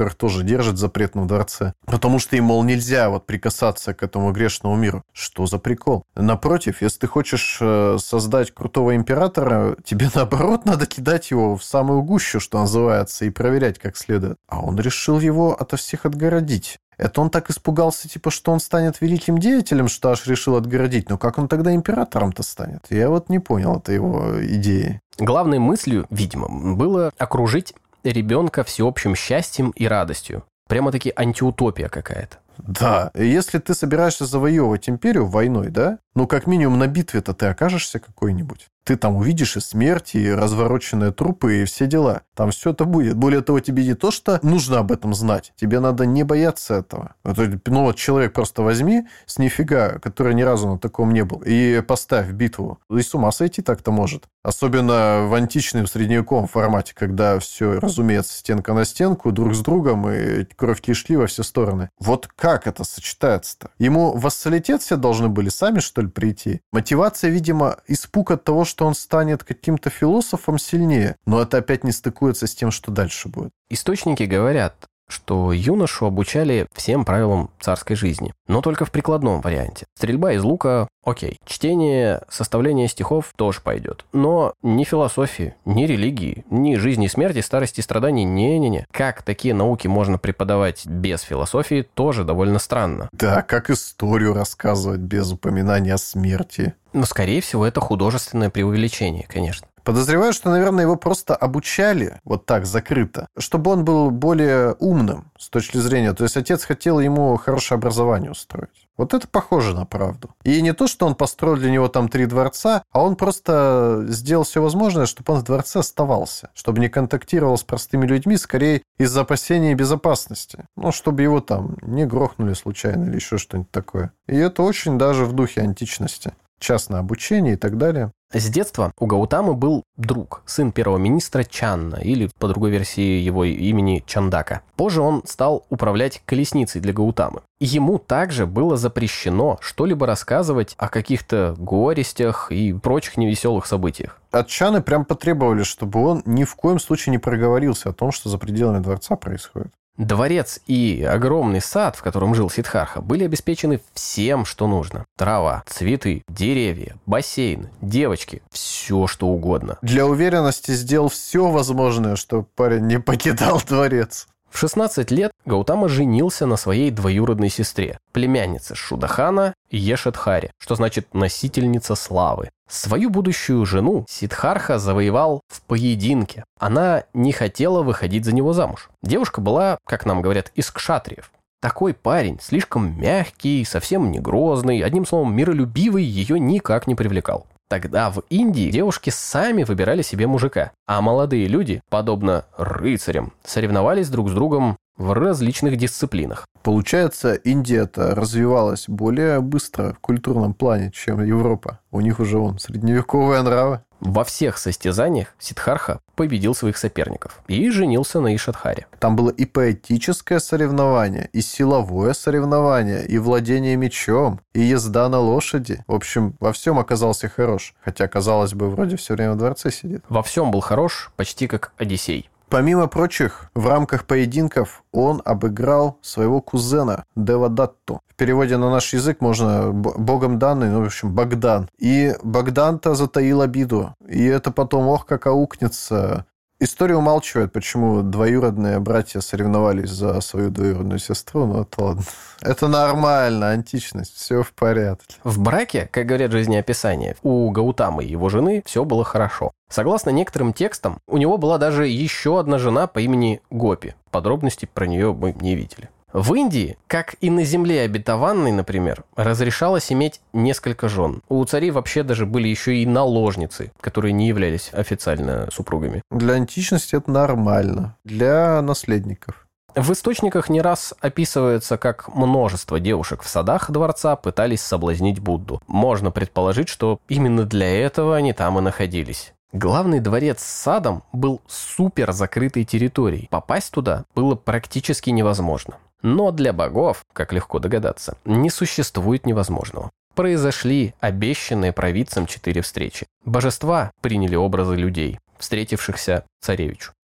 же держит в запретном дворце. Потому что им, мол, нельзя вот прикасаться к этому грешному миру. Что за прикол? Напротив, если ты хочешь создать крутого императора, тебе, наоборот, надо кидать его в самую гущу, что называется, и проверять как следует. А он решил его ото всех отгородить. Это он так испугался, типа, что он станет великим деятелем, что аж решил отгородить. Но как он тогда императором-то станет? Я вот не понял этой его идеи. Главной мыслью, видимо, было окружить ребенка всеобщим счастьем и радостью. Прямо-таки антиутопия какая-то. Да, если ты собираешься завоевывать империю войной, да? Ну, как минимум на битве-то ты окажешься какой-нибудь. Ты там увидишь и смерть, и развороченные трупы, и все дела. Там все это будет. Более того, тебе не то, что нужно об этом знать. Тебе надо не бояться этого. Ну, вот человек просто возьми с нифига, который ни разу на таком не был, и поставь битву. И с ума сойти так-то может. Особенно в античном средневековом формате, когда все, разумеется, стенка на стенку, друг с другом, и кровь шли во все стороны. Вот как это сочетается-то? Ему вассалитет все должны были сами, что ли, прийти? Мотивация, видимо, испуг от того, что он станет каким-то философом, сильнее. Но это опять не стыкуется с тем, что дальше будет. Источники говорят, что юношу обучали всем правилам царской жизни, но только в прикладном варианте. Стрельба из лука – окей. Чтение, составление стихов тоже пойдет. Но ни философии, ни религии, ни жизни и смерти, старости и страданий – не-не-не. Как такие науки можно преподавать без философии, тоже довольно странно. Да, как историю рассказывать без упоминания о смерти. Но, скорее всего, это художественное преувеличение, конечно. Подозреваю, что, наверное, его просто обучали вот так, закрыто, чтобы он был более умным с точки зрения. То есть отец хотел ему хорошее образование устроить. Вот это похоже на правду. И не то, что он построил для него там 3 дворца, а он просто сделал все возможное, чтобы он в дворце оставался, чтобы не контактировал с простыми людьми, скорее из-за опасения безопасности. Ну, чтобы его там не грохнули случайно или еще что-нибудь такое. И это очень даже в духе античности. Частное обучение и так далее. С детства у Гаутамы был друг, сын первого министра Чанна, или, по другой версии его имени, Чандака. Позже он стал управлять колесницей для Гаутамы. Ему также было запрещено что-либо рассказывать о каких-то горестях и прочих невеселых событиях. От Чаны прям потребовали, чтобы он ни в коем случае не проговорился о том, что за пределами дворца происходит. Дворец и огромный сад, в котором жил Сиддхартха, были обеспечены всем, что нужно. Трава, цветы, деревья, бассейн, девочки, все что угодно. Для уверенности сделал все возможное, чтобы парень не покидал дворец. В 16 лет Гаутама женился на своей двоюродной сестре, племяннице Шудахана Ешетхаре, что значит «носительница славы». Свою будущую жену Сиддхартха завоевал в поединке. Она не хотела выходить за него замуж. Девушка была, как нам говорят, из кшатриев. Такой парень, слишком мягкий, совсем не грозный, одним словом, миролюбивый, ее никак не привлекал. Тогда в Индии девушки сами выбирали себе мужика, а молодые люди, подобно рыцарям, соревновались друг с другом в различных дисциплинах. Получается, Индия-то развивалась более быстро в культурном плане, чем Европа. У них уже средневековые нравы. Во всех состязаниях Сиддхартха победил своих соперников и женился на Ишадхаре. Там было и поэтическое соревнование, и силовое соревнование, и владение мечом, и езда на лошади. В общем, во всем оказался хорош. Хотя, казалось бы, вроде все время в дворце сидит. Во всем был хорош, почти как Одиссей. Помимо прочих, в рамках поединков он обыграл своего кузена Девадатту. В переводе на наш язык можно богом данный, в общем, Богдан. И Богдан-то затаил обиду. И это потом, как аукнется. История умалчивает, почему двоюродные братья соревновались за свою двоюродную сестру, но это ладно. Это нормально, античность, все в порядке. В браке, как говорят жизнеописания, у Гаутамы и его жены все было хорошо. Согласно некоторым текстам, у него была даже еще одна жена по имени Гопи. Подробностей про нее мы не видели. В Индии, как и на земле обетованной, например, разрешалось иметь несколько жен. У царей вообще даже были еще и наложницы, которые не являлись официально супругами. Для античности это нормально. Для наследников. В источниках не раз описывается, как множество девушек в садах дворца пытались соблазнить Будду. Можно предположить, что именно для этого они там и находились. Главный дворец с садом был супер закрытой территорией. Попасть туда было практически невозможно. Но для богов, как легко догадаться, не существует невозможного. Произошли обещанные провидцам 4 встречи. Божества приняли образы людей, встретившихся царевичу.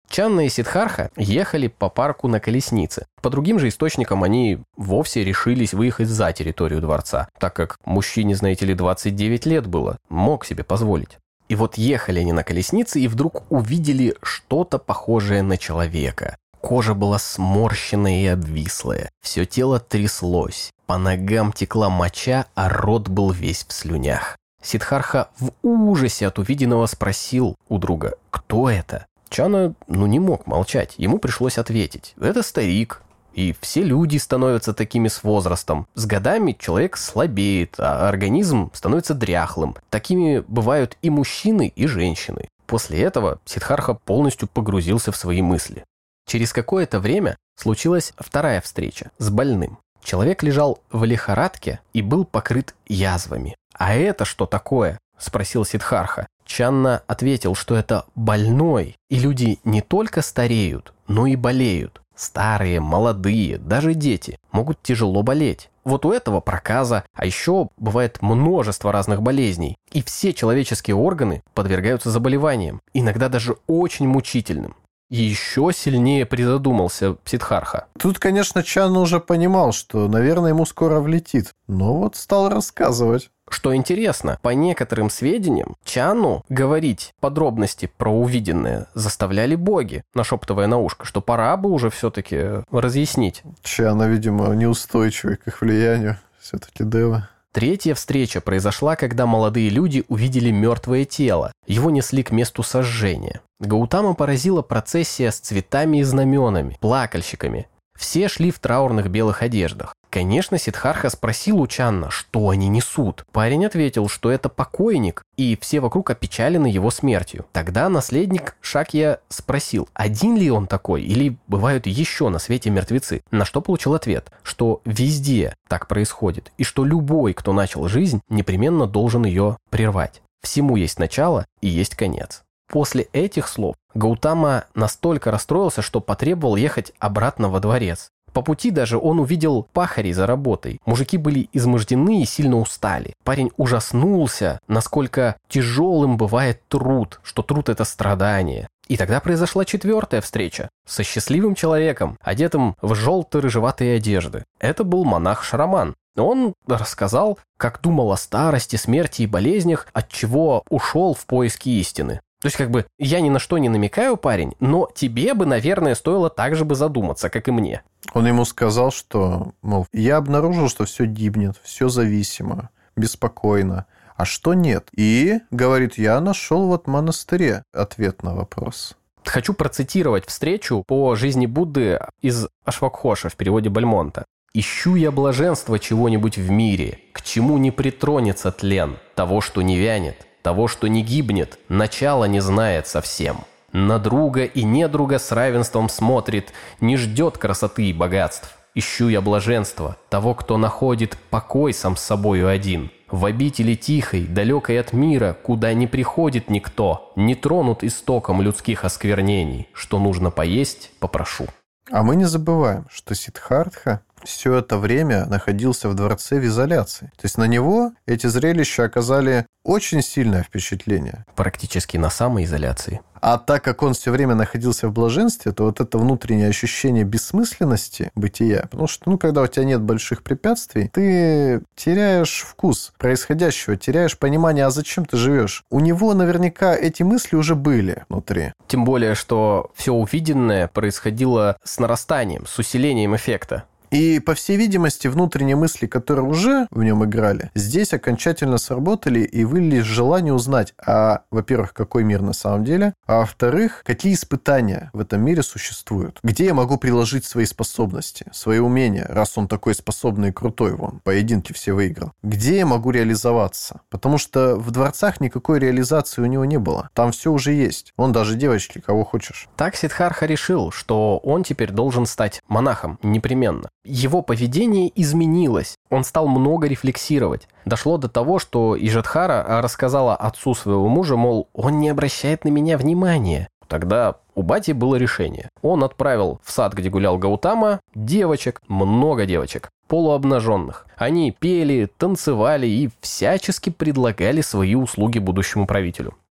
Чанна и Сиддхартха ехали по парку на колеснице. По другим же источникам они вовсе решились выехать за территорию дворца, так как мужчине, знаете ли, 29 лет было, мог себе позволить. И вот ехали они на колеснице и вдруг увидели что-то похожее на человека. Кожа была сморщенная и обвислая, все тело тряслось, по ногам текла моча, а рот был весь в слюнях. Сиддхартха в ужасе от увиденного спросил у друга, кто это? Чанна, не мог молчать, ему пришлось ответить. Это старик, и все люди становятся такими с возрастом. С годами человек слабеет, а организм становится дряхлым. Такими бывают и мужчины, и женщины. После этого Сиддхартха полностью погрузился в свои мысли. Через какое-то время случилась вторая встреча с больным. Человек лежал в лихорадке и был покрыт язвами. «А это что такое?» – спросил Сиддхартха. Чанна ответил, что это больной, и люди не только стареют, но и болеют. Старые, молодые, даже дети могут тяжело болеть. Вот у этого проказа, а еще бывает множество разных болезней. И все человеческие органы подвергаются заболеваниям, иногда даже очень мучительным. И еще сильнее призадумался Сиддхартха. Тут, конечно, Чанна уже понимал, что, наверное, ему скоро влетит. Но вот стал рассказывать. Что интересно, по некоторым сведениям, Чанну говорить подробности про увиденное заставляли боги, нашептывая на ушко, что пора бы уже все-таки разъяснить. Чанна, видимо, неустойчивый к их влиянию. Все-таки дева. Третья встреча произошла, когда молодые люди увидели мертвое тело. Его несли к месту сожжения. Гаутама поразила процессия с цветами и знаменами, плакальщиками. Все шли в траурных белых одеждах. Конечно, Сиддхартха спросил у Чанна, что они несут. Парень ответил, что это покойник, и все вокруг опечалены его смертью. Тогда наследник Шакья спросил, один ли он такой, или бывают еще на свете мертвецы. На что получил ответ, что везде так происходит, и что любой, кто начал жизнь, непременно должен ее прервать. Всему есть начало и есть конец. После этих слов Гаутама настолько расстроился, что потребовал ехать обратно во дворец. По пути даже он увидел пахарей за работой. Мужики были измождены и сильно устали. Парень ужаснулся, насколько тяжелым бывает труд, что труд – это страдание. И тогда произошла четвертая встреча со счастливым человеком, одетым в желто-рыжеватые одежды. Это был монах Шараман. Он рассказал, как думал о старости, смерти и болезнях, от чего ушел в поиски истины. То есть, я ни на что не намекаю, парень, но тебе бы, наверное, стоило так же бы задуматься, как и мне. Он ему сказал, что, мол, я обнаружил, что все гибнет, все зависимо, беспокойно. А что нет? И, говорит, я нашел в монастыре ответ на вопрос. Хочу процитировать встречу по жизни Будды из Ашвакхоша в переводе Бальмонта. «Ищу я блаженства чего-нибудь в мире, к чему не притронется тлен, того, что не вянет, того, что не гибнет, начала не знает совсем. На друга и недруга с равенством смотрит, не ждет красоты и богатств. Ищу я блаженства, того, кто находит покой сам с собою один. В обители тихой, далекой от мира, куда не приходит никто, не тронут истоком людских осквернений. Что нужно поесть, попрошу». А мы не забываем, что Сиддхартха все это время находился в дворце в изоляции. То есть на него эти зрелища оказали очень сильное впечатление. Практически на самоизоляции. А так как он все время находился в блаженстве, то вот это внутреннее ощущение бессмысленности бытия, потому что, когда у тебя нет больших препятствий, ты теряешь вкус происходящего, теряешь понимание, а зачем ты живешь. У него наверняка эти мысли уже были внутри. Тем более, что все увиденное происходило с нарастанием, с усилением эффекта. И, по всей видимости, внутренние мысли, которые уже в нем играли, здесь окончательно сработали и вылились в желание узнать, во-первых, какой мир на самом деле, а во-вторых, какие испытания в этом мире существуют. Где я могу приложить свои способности, свои умения, раз он такой способный и крутой, поединки все выиграл. Где я могу реализоваться? Потому что в дворцах никакой реализации у него не было. Там все уже есть. Вон даже девочки, кого хочешь. Так Сиддхартха решил, что он теперь должен стать монахом непременно. Его поведение изменилось, он стал много рефлексировать. Дошло до того, что Ижадхара рассказала отцу своего мужа, мол, он не обращает на меня внимания. Тогда у бати было решение. Он отправил в сад, где гулял Гаутама, девочек, много девочек, полуобнаженных. Они пели, танцевали и всячески предлагали свои услуги будущему правителю.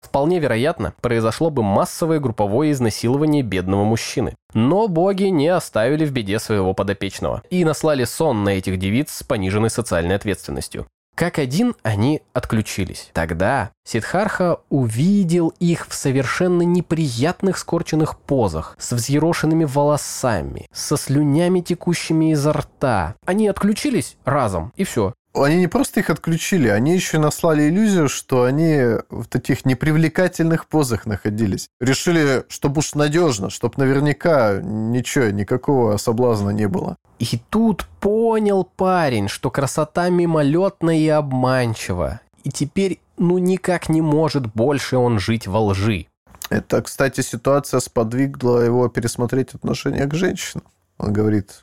вполне вероятно, произошло бы массовое групповое изнасилование бедного мужчины. Но боги не оставили в беде своего подопечного и наслали сон на этих девиц с пониженной социальной ответственностью. Как один они отключились. Тогда Сиддхартха увидел их в совершенно неприятных скорченных позах, с взъерошенными волосами, со слюнями, текущими изо рта. Они отключились разом, и все. Они не просто их отключили, они еще наслали иллюзию, что они в таких непривлекательных позах находились. Решили, чтобы уж надежно, чтобы наверняка ничего, никакого соблазна не было. И тут понял парень, что красота мимолетна и обманчива. И теперь, никак не может больше он жить во лжи. Это, кстати, ситуация сподвигла его пересмотреть отношение к женщинам. Он говорит,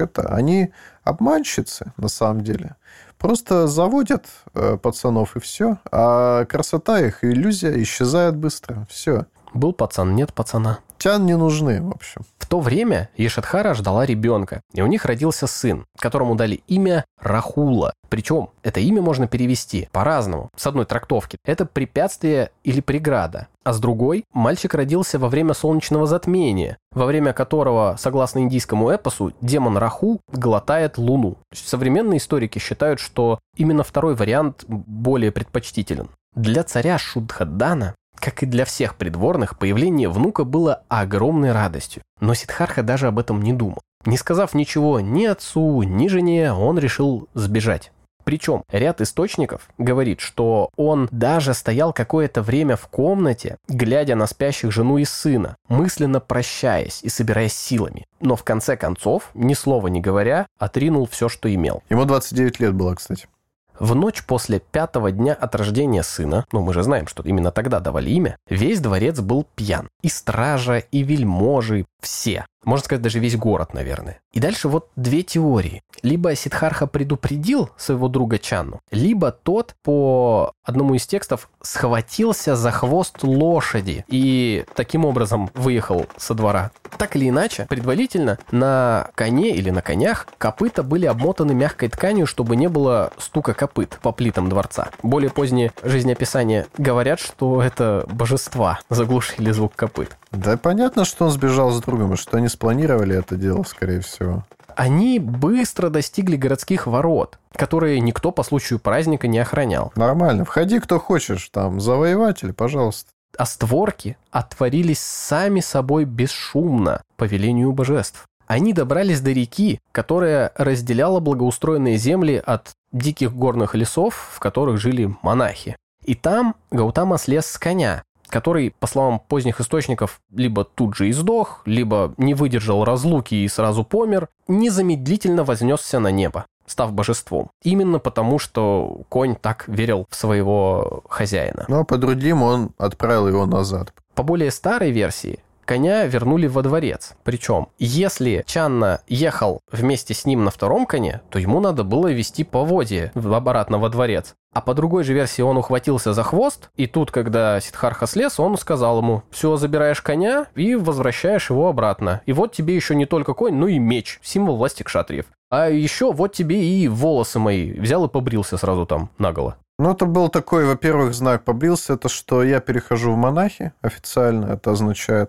они обманщицы на самом деле. Просто заводят пацанов и все, а красота их, иллюзия исчезает быстро. Все. Был пацан, нет пацана. Тян не нужны, в общем. В то время Ешидхара ждала ребенка, и у них родился сын, которому дали имя Рахула. Причем это имя можно перевести по-разному. С одной трактовки это препятствие или преграда, а с другой мальчик родился во время солнечного затмения, во время которого, согласно индийскому эпосу, демон Раху глотает луну. Современные историки считают, что именно второй вариант более предпочтителен. Для царя Шудхадана, как и для всех придворных, появление внука было огромной радостью. Но Сиддхартха даже об этом не думал. Не сказав ничего ни отцу, ни жене, он решил сбежать. Причем ряд источников говорит, что он даже стоял какое-то время в комнате, глядя на спящих жену и сына, мысленно прощаясь и собираясь силами. Но в конце концов, ни слова не говоря, отринул все, что имел. Ему 29 лет было, кстати. В ночь после 5-го дня от рождения сына, мы же знаем, что именно тогда давали имя, весь дворец был пьян. И стража, и вельможи, все. Можно сказать, даже весь город, наверное. И дальше две теории. Либо Сиддхартха предупредил своего друга Чанну, либо тот, по одному из текстов, схватился за хвост лошади и таким образом выехал со двора. Так или иначе, предварительно на коне или на конях копыта были обмотаны мягкой тканью, чтобы не было стука копыт по плитам дворца. Более поздние жизнеописания говорят, что это божества заглушили звук копыт. Да понятно, что он сбежал с другом, и что они спланировали это дело, скорее всего. Они быстро достигли городских ворот, которые никто по случаю праздника не охранял. Нормально, входи кто хочешь, там, завоеватель, пожалуйста. А створки отворились сами собой бесшумно, по велению божеств. Они добрались до реки, которая разделяла благоустроенные земли от диких горных лесов, в которых жили монахи. И там Гаутама слез с коня, который, по словам поздних источников, либо тут же издох, либо не выдержал разлуки и сразу помер, незамедлительно вознесся на небо, став божеством. Именно потому, что конь так верил в своего хозяина. Но по другим он отправил его назад. По более старой версии, коня вернули во дворец. Причем, если Чанна ехал вместе с ним на втором коне, то ему надо было вести поводья обратно во дворец. А по другой же версии он ухватился за хвост, и тут, когда Сиддхартха слез, он сказал ему: все, забираешь коня и возвращаешь его обратно. И вот тебе еще не только конь, но и меч, символ власти кшатриев. А еще вот тебе и волосы мои. Взял и побрился сразу там наголо. Ну, это был такой, во-первых, знак побрился, это что я перехожу в монахи, официально это означает,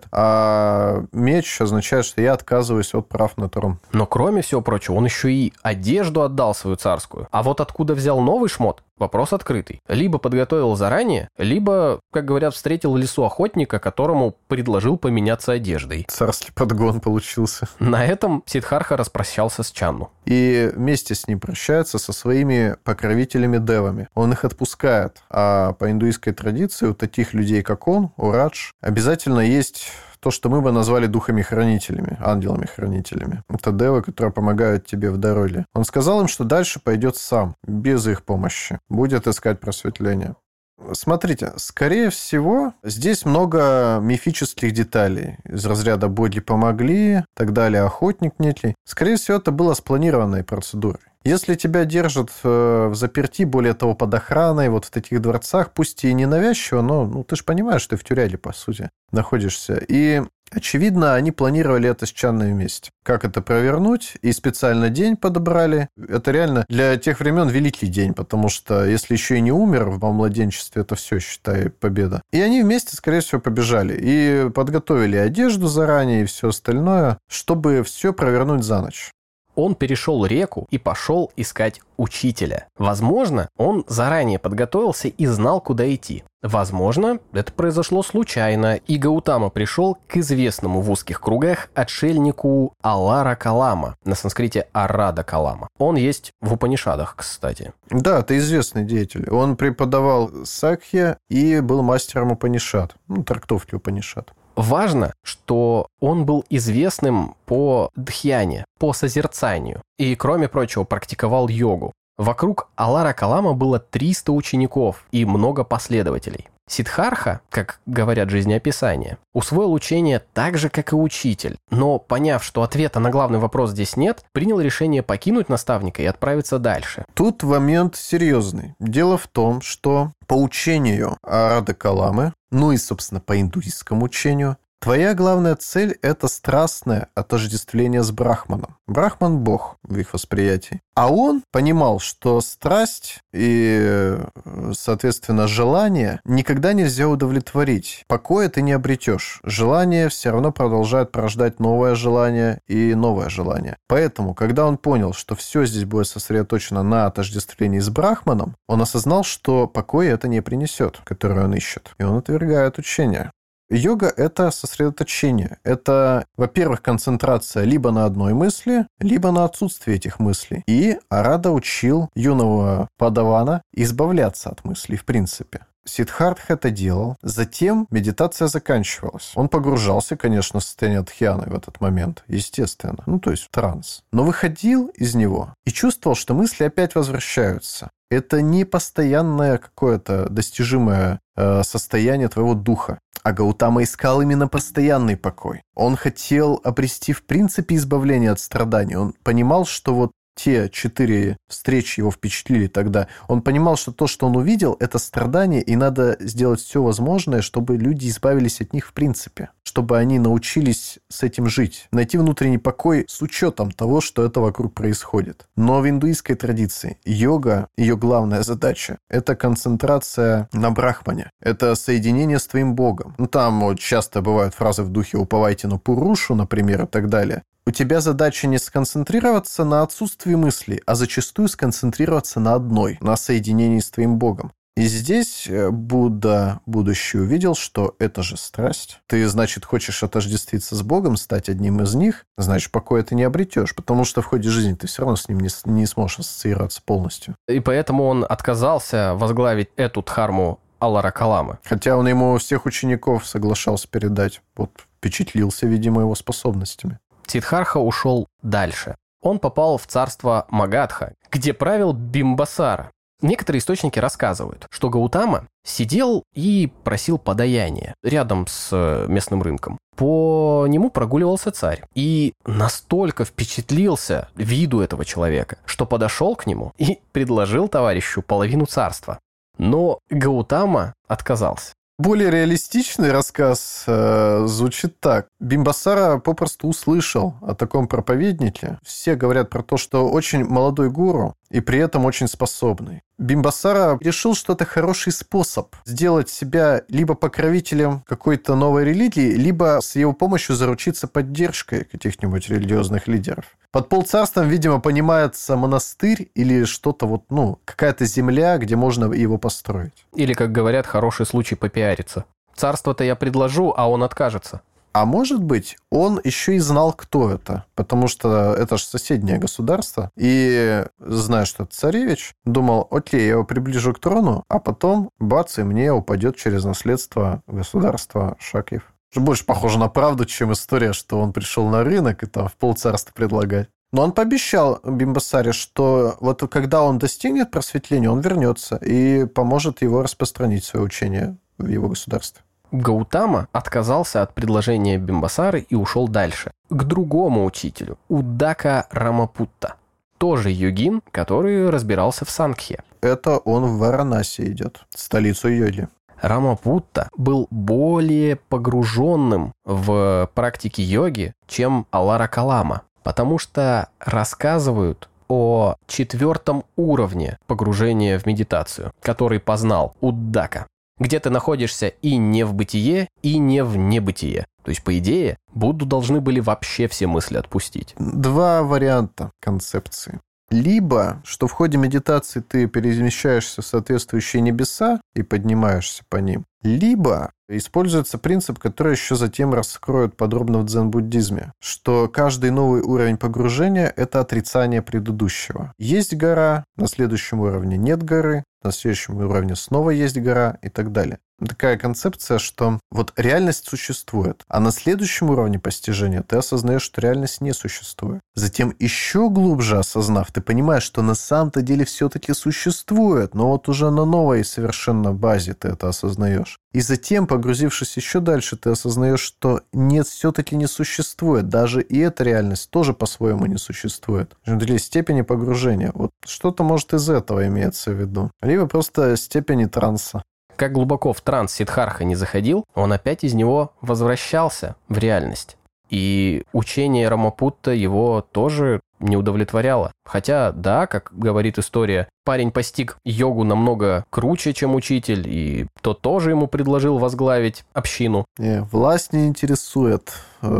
а меч означает, что я отказываюсь от прав на трон. Но кроме всего прочего, он еще и одежду отдал свою царскую. А вот откуда взял новый шмот? Вопрос открытый. Либо подготовил заранее, либо, как говорят, встретил в лесу охотника, которому предложил поменяться одеждой. Царский подгон получился. На этом Сиддхартха распрощался с Чанну. И вместе с ним прощается со своими покровителями-девами. Он их отпускает. А по индуистской традиции у таких людей, как он, у Радж, обязательно есть то, что мы бы назвали духами-хранителями, ангелами-хранителями. Это девы, которые помогают тебе в дороге. Он сказал им, что дальше пойдет сам, без их помощи. Будет искать просветление. Смотрите, скорее всего, здесь много мифических деталей. Из разряда боги помогли, так далее, охотник нет ли. Скорее всего, это было спланированной процедурой. Если тебя держат в заперти, более того, под охраной, вот в таких дворцах, пусть и ненавязчиво, но ты же понимаешь, что ты в тюряге, по сути, находишься. И очевидно, они планировали это с Чанной вместе. Как это провернуть? И специально день подобрали. Это реально для тех времен великий день, потому что если еще и не умер в младенчестве, это все, считай, победа. И они вместе, скорее всего, побежали. И подготовили одежду заранее и все остальное, чтобы все провернуть за ночь. Он перешел реку и пошел искать учителя. Возможно, он заранее подготовился и знал, куда идти. Возможно, это произошло случайно, и Гаутама пришел к известному в узких кругах отшельнику Алара Калама, на санскрите Арада Калама. Он есть в Упанишадах, кстати. Да, это известный деятель. Он преподавал Сакхья и был мастером Упанишад, трактовки Упанишад. Важно, что он был известным по дхьяне, по созерцанию, и, кроме прочего, практиковал йогу. Вокруг Алара Калама было 300 учеников и много последователей. Сиддхартха, как говорят жизнеописания, усвоил учение так же, как и учитель, но, поняв, что ответа на главный вопрос здесь нет, принял решение покинуть наставника и отправиться дальше. Тут момент серьезный. Дело в том, что по учению Арады Каламы, ну и, собственно, по индуистскому учению, твоя главная цель – это страстное отождествление с Брахманом. Брахман – Бог в их восприятии. А он понимал, что страсть и, соответственно, желание никогда нельзя удовлетворить. Покоя ты не обретешь. Желание все равно продолжает порождать новое желание и новое желание. Поэтому, когда он понял, что все здесь будет сосредоточено на отождествлении с Брахманом, он осознал, что покоя это не принесет, который он ищет. И он отвергает учение. Йога – это сосредоточение. Это, во-первых, концентрация либо на одной мысли, либо на отсутствии этих мыслей. И Арада учил юного падавана избавляться от мыслей, в принципе. Сиддхартха это делал. Затем медитация заканчивалась. Он погружался, конечно, в состояние дхьяны в этот момент, естественно. То есть в транс. Но выходил из него и чувствовал, что мысли опять возвращаются. Это не постоянное какое-то достижимое состояние твоего духа. А Гаутама искал именно постоянный покой. Он хотел обрести, в принципе, избавление от страданий. Он понимал, что вот те 4 встречи его впечатлили тогда. Он понимал, что то, что он увидел, это страдание, и надо сделать все возможное, чтобы люди избавились от них в принципе. Чтобы они научились с этим жить. Найти внутренний покой с учетом того, что это вокруг происходит. Но в индуистской традиции йога, ее главная задача, это концентрация на Брахмане. Это соединение с твоим Богом. Там вот часто бывают фразы в духе «упавайте на Пурушу», например, и так далее. У тебя задача не сконцентрироваться на отсутствии мыслей, а зачастую сконцентрироваться на одной, на соединении с твоим Богом. И здесь Будда, будущий, увидел, что это же страсть. Ты, значит, хочешь отождествиться с Богом, стать одним из них, значит, покоя ты не обретешь, потому что в ходе жизни ты все равно с ним не сможешь ассоциироваться полностью. И поэтому он отказался возглавить эту дхарму Алара Каламы. Хотя он ему всех учеников соглашался передать. Вот впечатлился, видимо, его способностями. Сиддхартха ушел дальше. Он попал в царство Магадха, где правил Бимбасара. Некоторые источники рассказывают, что Гаутама сидел и просил подаяния рядом с местным рынком. По нему прогуливался царь и настолько впечатлился виду этого человека, что подошел к нему и предложил товарищу половину царства. Но Гаутама отказался. Более реалистичный рассказ звучит так. Бимбасара попросту услышал о таком проповеднике. Все говорят про то, что очень молодой гуру и при этом очень способный. Бимбасара решил, что это хороший способ сделать себя либо покровителем какой-то новой религии, либо с его помощью заручиться поддержкой каких-нибудь религиозных лидеров. Под полцарством, видимо, понимается монастырь или что-то какая-то земля, где можно его построить. Или, как говорят, хороший случай попиариться. Царство-то я предложу, а он откажется. А может быть, он еще и знал, кто это, потому что это же соседнее государство. И, зная, что это царевич, думал, окей, я его приближу к трону, а потом, бац, и мне упадет через наследство государства Шакьев. Больше похоже на правду, чем история, что он пришел на рынок и там в полцарства предлагать. Но он пообещал Бимбасаре, что вот когда он достигнет просветления, он вернется и поможет его распространить свое учение в его государстве. Гаутама отказался от предложения Бимбасары и ушел дальше, к другому учителю, Уддака Рамапутта. тоже йогин, который разбирался в сангхе. Это он в Варанаси идет, столицу йоги. Рамапутта был более погруженным в практики йоги, чем Алара Калама, потому что рассказывают о 4 уровне погружения в медитацию, который познал Уддака, где ты находишься и не в бытие, и не в небытие. То есть, по идее, Будду должны были вообще все мысли отпустить. 2 варианта концепции. Либо, что в ходе медитации ты перемещаешься в соответствующие небеса и поднимаешься по ним, либо используется принцип, который еще затем раскроют подробно в дзен-буддизме, что каждый новый уровень погружения – это отрицание предыдущего. Есть гора, на следующем уровне нет горы, на следующем уровне снова есть гора и так далее. Такая концепция, что вот реальность существует, а на следующем уровне постижения ты осознаешь, что реальность не существует. Затем еще глубже осознав, ты понимаешь, что на самом-то деле все-таки существует, но вот уже на новой совершенно базе ты это осознаешь. И затем, погрузившись еще дальше, ты осознаешь, что нет, все-таки не существует. Даже и эта реальность тоже по-своему не существует. Для степени погружения. Вот что-то, может, из этого имеется в виду. Либо просто степени транса. Как глубоко в транс Сиддхартха не заходил, он опять из него возвращался в реальность. И учение Рамапутта его тоже не удовлетворяло. Хотя, да, как говорит история, парень постиг йогу намного круче, чем учитель, и тот тоже ему предложил возглавить общину. Власть не интересует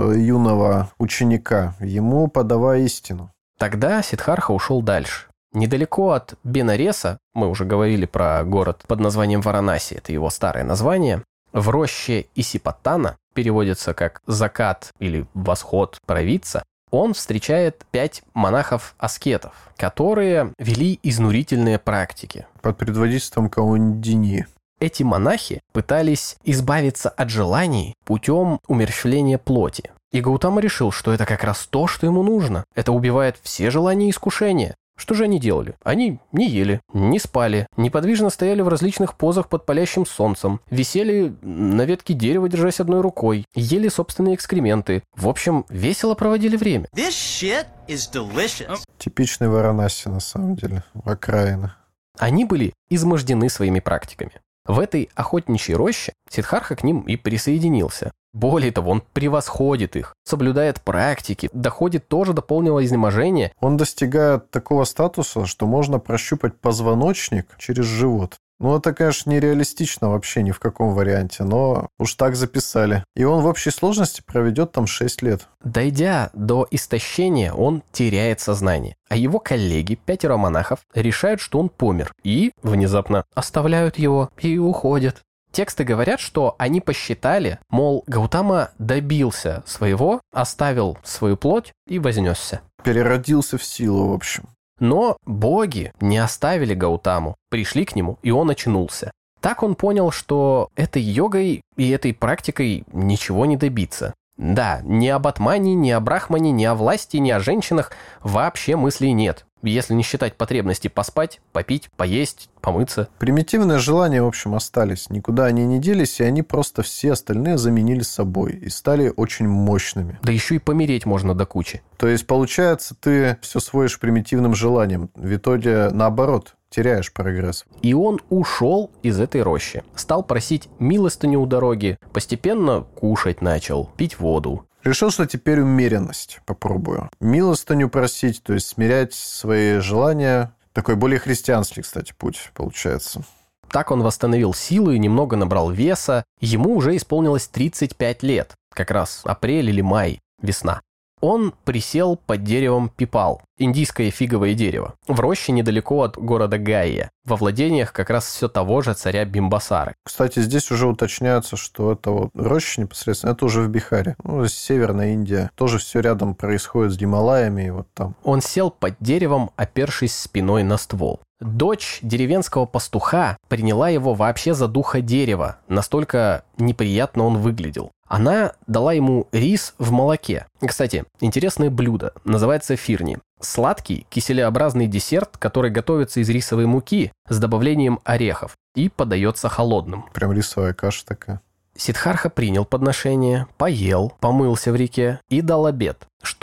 юного ученика, ему подавай истину. Тогда Сиддхартха ушел дальше. Недалеко от Бенареса, мы уже говорили про город под названием Варанаси, это его старое название, в роще Исипатана, переводится как «закат» или «восход провидца», он встречает 5 монахов-аскетов, которые вели изнурительные практики. Под предводительством Каундини. Эти монахи пытались избавиться от желаний путем умерщвления плоти. И Гаутама решил, что это как раз то, что ему нужно. Это убивает все желания и искушения. Что же они делали? Они не ели, не спали, неподвижно стояли в различных позах под палящим солнцем, висели на ветке дерева, держась одной рукой, ели собственные экскременты. В общем, весело проводили время. This shit is delicious. Типичный Варанаси, на самом деле, окраина. Они были измождены своими практиками. В этой охотничьей роще Сиддхартха к ним и присоединился. Более того, он превосходит их, соблюдает практики, доходит тоже до полного изнеможения. Он достигает такого статуса, что можно прощупать позвоночник через живот. Ну, это, конечно, нереалистично вообще ни в каком варианте, но уж так записали. И он в общей сложности проведет там 6 лет. Дойдя до истощения, он теряет сознание. А его коллеги, 5 монахов, решают, что он помер. И внезапно оставляют его и уходят. Тексты говорят, что они посчитали, мол, Гаутама добился своего, оставил свою плоть и вознесся. Переродился в силу, в общем. Но боги не оставили Гаутаму, пришли к нему, и он очнулся. Так он понял, что этой йогой и этой практикой ничего не добиться. Да, ни об атмане, ни о брахмане, ни о власти, ни о женщинах вообще мыслей нет. Если не считать потребности поспать, попить, поесть, помыться. Примитивные желания, в общем, остались. Никуда они не делись, и они просто все остальные заменили собой и стали очень мощными. Да еще и помереть можно до кучи. То есть, получается, ты все сводишь примитивным желанием. В итоге, наоборот, теряешь прогресс. И он ушел из этой рощи. Стал просить милостыню у дороги, постепенно кушать начал, пить воду. Решил, что теперь умеренность попробую. Милостыню просить, то есть смирять свои желания. Такой более христианский, кстати, путь получается. Так он восстановил силы и немного набрал веса. Ему уже исполнилось 35 лет. Как раз апрель или май, весна. Он присел под деревом пипал, индийское фиговое дерево, в роще недалеко от города Гайя, во владениях как раз все того же царя Бимбасары. Кстати, здесь уже уточняется, что это вот роща непосредственно, это уже в Бихаре, Северная Индия. Тоже все рядом происходит с Гималаями и вот там. Он сел под деревом, опершись спиной на ствол. Дочь деревенского пастуха приняла его вообще за духа дерева, настолько неприятно он выглядел. Она дала ему рис в молоке. Кстати, интересное блюдо, называется фирни. Сладкий, киселеобразный десерт, который готовится из рисовой муки с добавлением орехов и подается холодным. Прям рисовая каша такая. Сиддхартха принял подношение, поел, помылся в реке и дал обет, что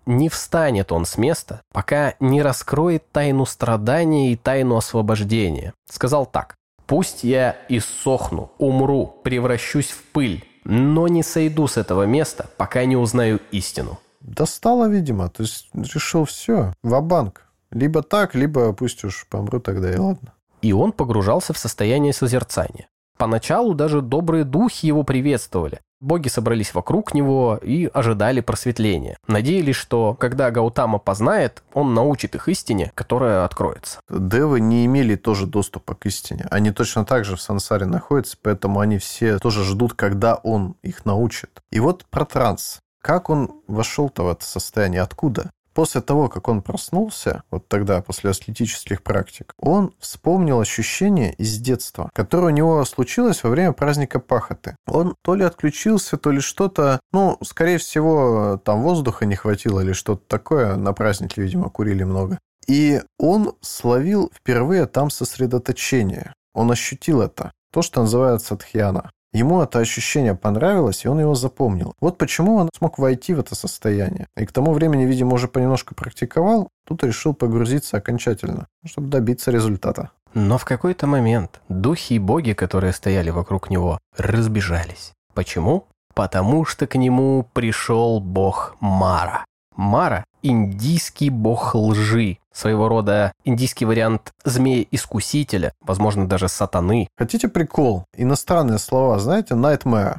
не встанет он с места, пока не раскроет тайну страдания и тайну освобождения. Сказал так: «Пусть я иссохну, умру, превращусь в пыль, но не сойду с этого места, пока не узнаю истину». Достало, видимо. То есть решил все, ва-банк. Либо так, либо пусть уж помру тогда и ладно. И он погружался в состояние созерцания. Поначалу даже добрые духи его приветствовали. Боги собрались вокруг него и ожидали просветления. Надеялись, что когда Гаутама познает, он научит их истине, которая откроется. Девы не имели тоже доступа к истине. Они точно так же в сансаре находятся, поэтому они все тоже ждут, когда он их научит. И вот про транс. Как он вошел-то в это состояние? Откуда? После того, как он проснулся, вот тогда, после аскетических практик, он вспомнил ощущение из детства, которое у него случилось во время праздника Пахоты. Он то ли отключился, то ли что-то, скорее всего, там воздуха не хватило или что-то такое. На празднике, видимо, курили много. И он словил впервые там сосредоточение. Он ощутил это. То, что называется дхьяна. Ему это ощущение понравилось, и он его запомнил. Вот почему он смог войти в это состояние. И к тому времени, видимо, уже понемножку практиковал, тут решил погрузиться окончательно, чтобы добиться результата. Но в какой-то момент духи и боги, которые стояли вокруг него, разбежались. Почему? Потому что к нему пришел бог Мара. Мара – индийский бог лжи, своего рода индийский вариант змея-искусителя, возможно, даже сатаны. Хотите прикол? Иностранные слова, знаете? Nightmare.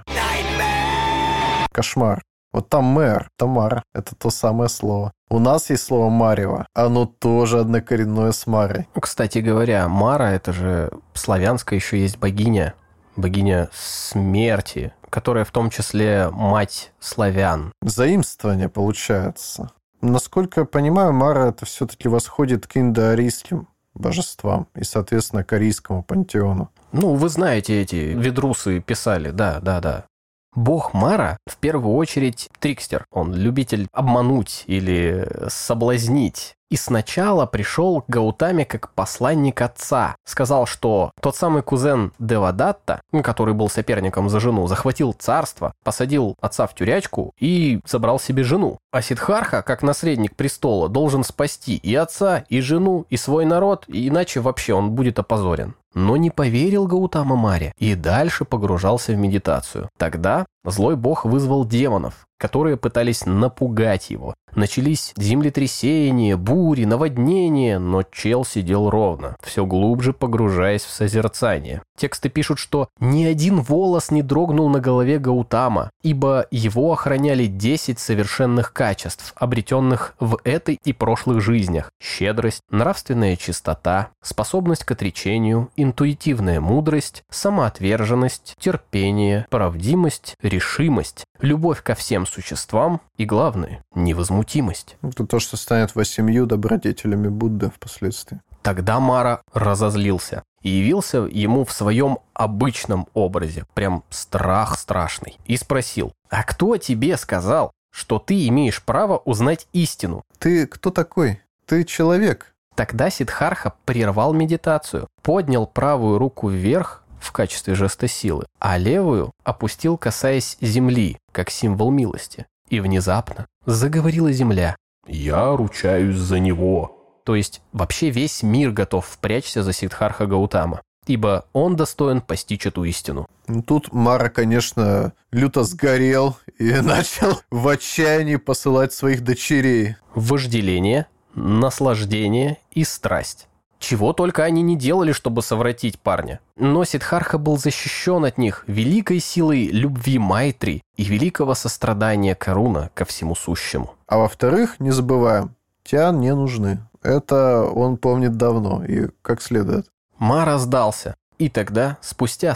Кошмар. Вот там мэр, Тамара. Это то самое слово. У нас есть слово марево. Оно тоже однокоренное с Марой. Кстати говоря, Мара – это же славянская еще есть богиня. Богиня смерти, которая в том числе мать славян. Заимствование получается. Насколько я понимаю, Мара это все-таки восходит к индоарийским божествам и, соответственно, к арийскому пантеону. Вы знаете, эти ведрусы писали, да. Бог Мара в первую очередь трикстер. Он любитель обмануть или соблазнить. И сначала пришел к Гаутаме как посланник отца. Сказал, что тот самый кузен Девадатта, который был соперником за жену, захватил царство, посадил отца в тюрячку и забрал себе жену. А Сиддхартха, как наследник престола, должен спасти и отца, и жену, и свой народ, иначе вообще он будет опозорен. Но не поверил Гаутама Маре и дальше погружался в медитацию. Тогда злой бог вызвал демонов, которые пытались напугать его. Начались землетрясения, бури, наводнения, но чел сидел ровно, все глубже погружаясь в созерцание. Тексты пишут, что ни один волос не дрогнул на голове Гаутама, ибо его охраняли 10 совершенных качеств, обретенных в этой и прошлых жизнях: щедрость, нравственная чистота, способность к отречению, интуитивная мудрость, самоотверженность, терпение, правдимость, решимость, любовь ко всем существам и, главное, невозмутимость. Это то, что станет 8 добродетелями Будды впоследствии. Тогда Мара разозлился и явился ему в своем обычном образе, прям страх страшный, и спросил: «А кто тебе сказал, что ты имеешь право узнать истину?» «Ты кто такой? Ты человек». Тогда Сиддхартха прервал медитацию, поднял правую руку вверх в качестве жеста силы, а левую опустил, касаясь земли, как символ милости. И внезапно заговорила земля: «Я ручаюсь за него». То есть вообще весь мир готов впрячься за Сиддхартха Гаутама, ибо он достоин постичь эту истину. Тут Мара, конечно, люто сгорел и начал в отчаянии посылать своих дочерей. Вожделение, наслаждение и страсть. Чего только они не делали, чтобы совратить парня. Но Сиддхартха был защищен от них великой силой любви Майтри и великого сострадания Каруна ко всему сущему. А во-вторых, не забываем, тян не нужны. Это он помнит давно и как следует. Мара сдался. И тогда, спустя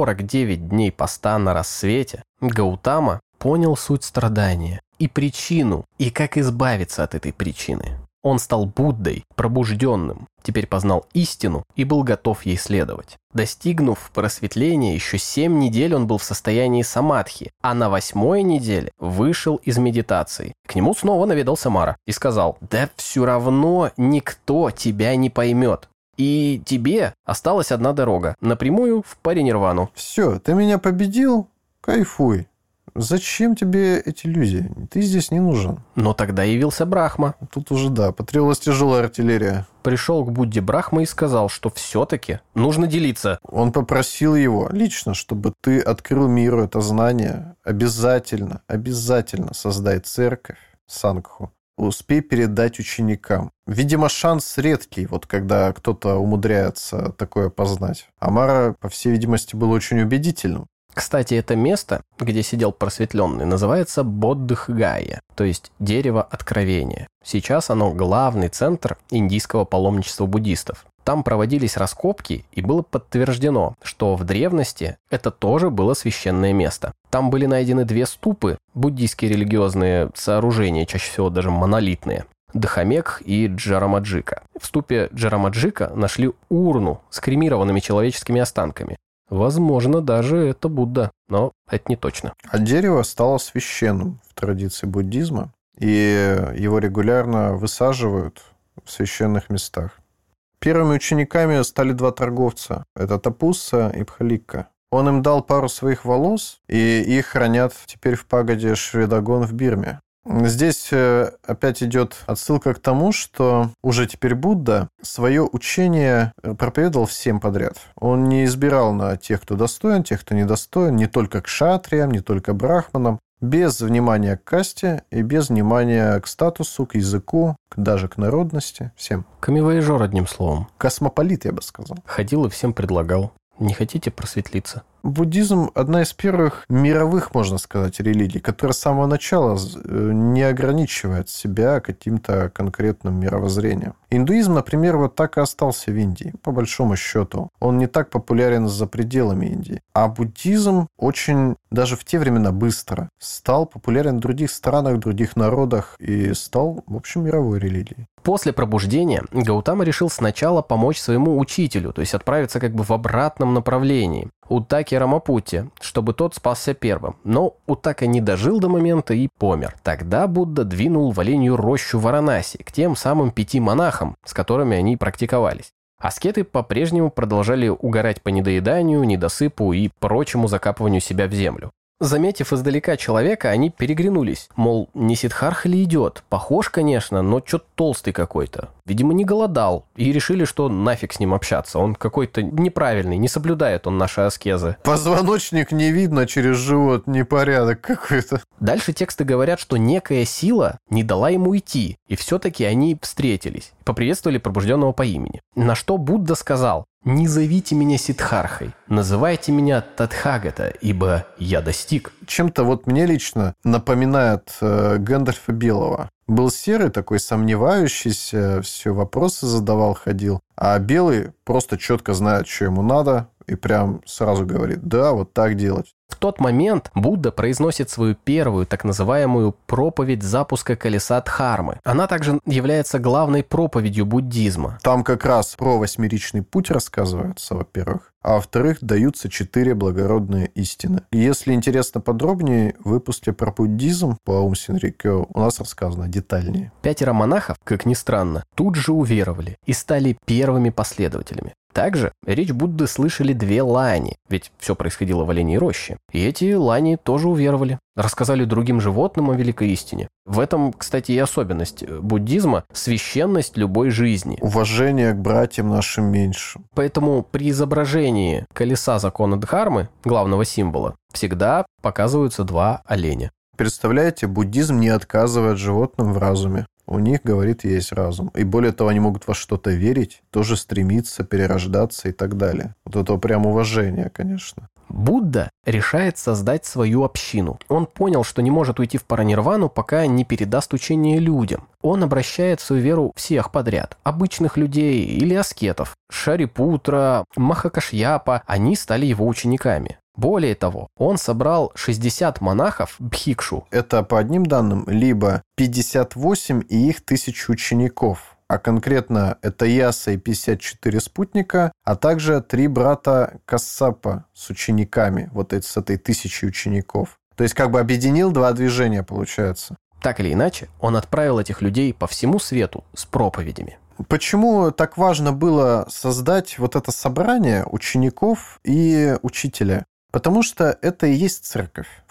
49 дней поста на рассвете, Гаутама понял суть страдания и причину, и как избавиться от этой причины. Он стал Буддой, пробужденным, теперь познал истину и был готов ей следовать. Достигнув просветления, еще 7 недель он был в состоянии самадхи, а на 8-й неделе вышел из медитации. К нему снова наведался Мара и сказал: «Да все равно никто тебя не поймет. И тебе осталась одна дорога, напрямую в паринирвану». Все, ты меня победил? Кайфуй. Зачем тебе эти люди? Ты здесь не нужен. Но тогда явился Брахма. Тут уже, да, потребовалась тяжелая артиллерия. Пришел к Будде Брахма и сказал, что все-таки нужно делиться. Он попросил его лично, чтобы ты открыл миру это знание. Обязательно создай церковь, сангху. Успей передать ученикам. Видимо, шанс редкий, вот когда кто-то умудряется такое познать. Амара, по всей видимости, был очень убедительным. Кстати, это место, где сидел просветленный, называется Боддхгая, то есть дерево откровения. Сейчас оно главный центр индийского паломничества буддистов. Там проводились раскопки, и было подтверждено, что в древности это тоже было священное место. Там были найдены 2 ступы, буддийские религиозные сооружения, чаще всего даже монолитные. Дхамек и Джарамаджика. В ступе Джарамаджика нашли урну с кремированными человеческими останками. Возможно, даже это Будда, но это не точно. А дерево стало священным в традиции буддизма, и его регулярно высаживают в священных местах. Первыми учениками стали 2 торговца. Это Тапусса и Пхаликка. Он им дал пару своих волос, и их хранят теперь в пагоде Шведагон в Бирме. Здесь опять идет отсылка к тому, что уже теперь Будда свое учение проповедовал всем подряд. Он не избирал на тех, кто достоин, тех, кто недостоин, не только к кшатриям, не только к брахманам, без внимания к касте и без внимания к статусу, к языку, даже к народности, всем. Камевояжер, одним словом. Космополит, я бы сказал. Ходил и всем предлагал. Не хотите просветлиться? Буддизм – одна из первых мировых, можно сказать, религий, которая с самого начала не ограничивает себя каким-то конкретным мировоззрением. Индуизм, например, вот так и остался в Индии, по большому счету. Он не так популярен за пределами Индии. А буддизм очень, даже в те времена, быстро стал популярен в других странах, в других народах и стал, в общем, мировой религией. После пробуждения Гаутама решил сначала помочь своему учителю, то есть отправиться как бы в обратном направлении, Уттаке Рамапутте, чтобы тот спасся первым. Но Уттака не дожил до момента и помер. Тогда Будда двинул в оленью рощу Варанаси к тем самым 5 монахам, с которыми они практиковались. Аскеты по-прежнему продолжали угорать по недоеданию, недосыпу и прочему закапыванию себя в землю. Заметив издалека человека, они переглянулись. Мол, не Сиддхартха ли идет? Похож, конечно, но чё-то толстый какой-то. Видимо, не голодал. И решили, что нафиг с ним общаться. Он какой-то неправильный, не соблюдает он наши аскезы. Позвоночник не видно через живот, непорядок какой-то. Дальше тексты говорят, что некая сила не дала ему идти. И все-таки они встретились. Поприветствовали пробужденного по имени. На что Будда сказал: «Не зовите меня Сиддхартхой, называйте меня Татхагата, ибо я достиг». Чем-то вот мне лично напоминает Гэндальфа Белого. Был серый такой, сомневающийся, все вопросы задавал, ходил. А белый просто четко знает, что ему надо, и прям сразу говорит: да, вот так делать. В тот момент Будда произносит свою первую так называемую проповедь запуска колеса Дхармы. Она также является главной проповедью буддизма. Там как раз про 8-ричный путь рассказывается, во-первых, а во-вторых, даются 4 благородные истины. Если интересно подробнее, в выпуске про буддизм по Аум Синрикё у нас рассказано детальнее. 5 монахов, как ни странно, тут же уверовали и стали первыми последователями. Также речь Будды слышали 2 лани, ведь все происходило в оленьей роще. И эти лани тоже уверовали. Рассказали другим животным о великой истине. В этом, кстати, и особенность буддизма – священность любой жизни. Уважение к братьям нашим меньшим. Поэтому при изображении колеса закона Дхармы, главного символа, всегда показываются 2 оленя. Представляете, буддизм не отказывает животным в разуме. У них, говорит, есть разум. И более того, они могут во что-то верить, тоже стремиться, перерождаться и так далее. Вот это прям уважение, конечно. Будда решает создать свою общину. Он понял, что не может уйти в паранирвану, пока не передаст учение людям. Он обращает в свою веру всех подряд. Обычных людей или аскетов. Шарипутра, Махакашьяпа, они стали его учениками. Более того, он собрал 60 монахов бхикшу. Это по одним данным, либо 58 и их 1000 учеников. А конкретно это Яса и 54 спутника, а также 3 брата Кассапа с учениками, вот с этой 1000 учеников. То есть как бы объединил 2 движения, получается. Так или иначе, он отправил этих людей по всему свету с проповедями. Почему так важно было создать вот это собрание учеников и учителя? Потому что это и есть церковь.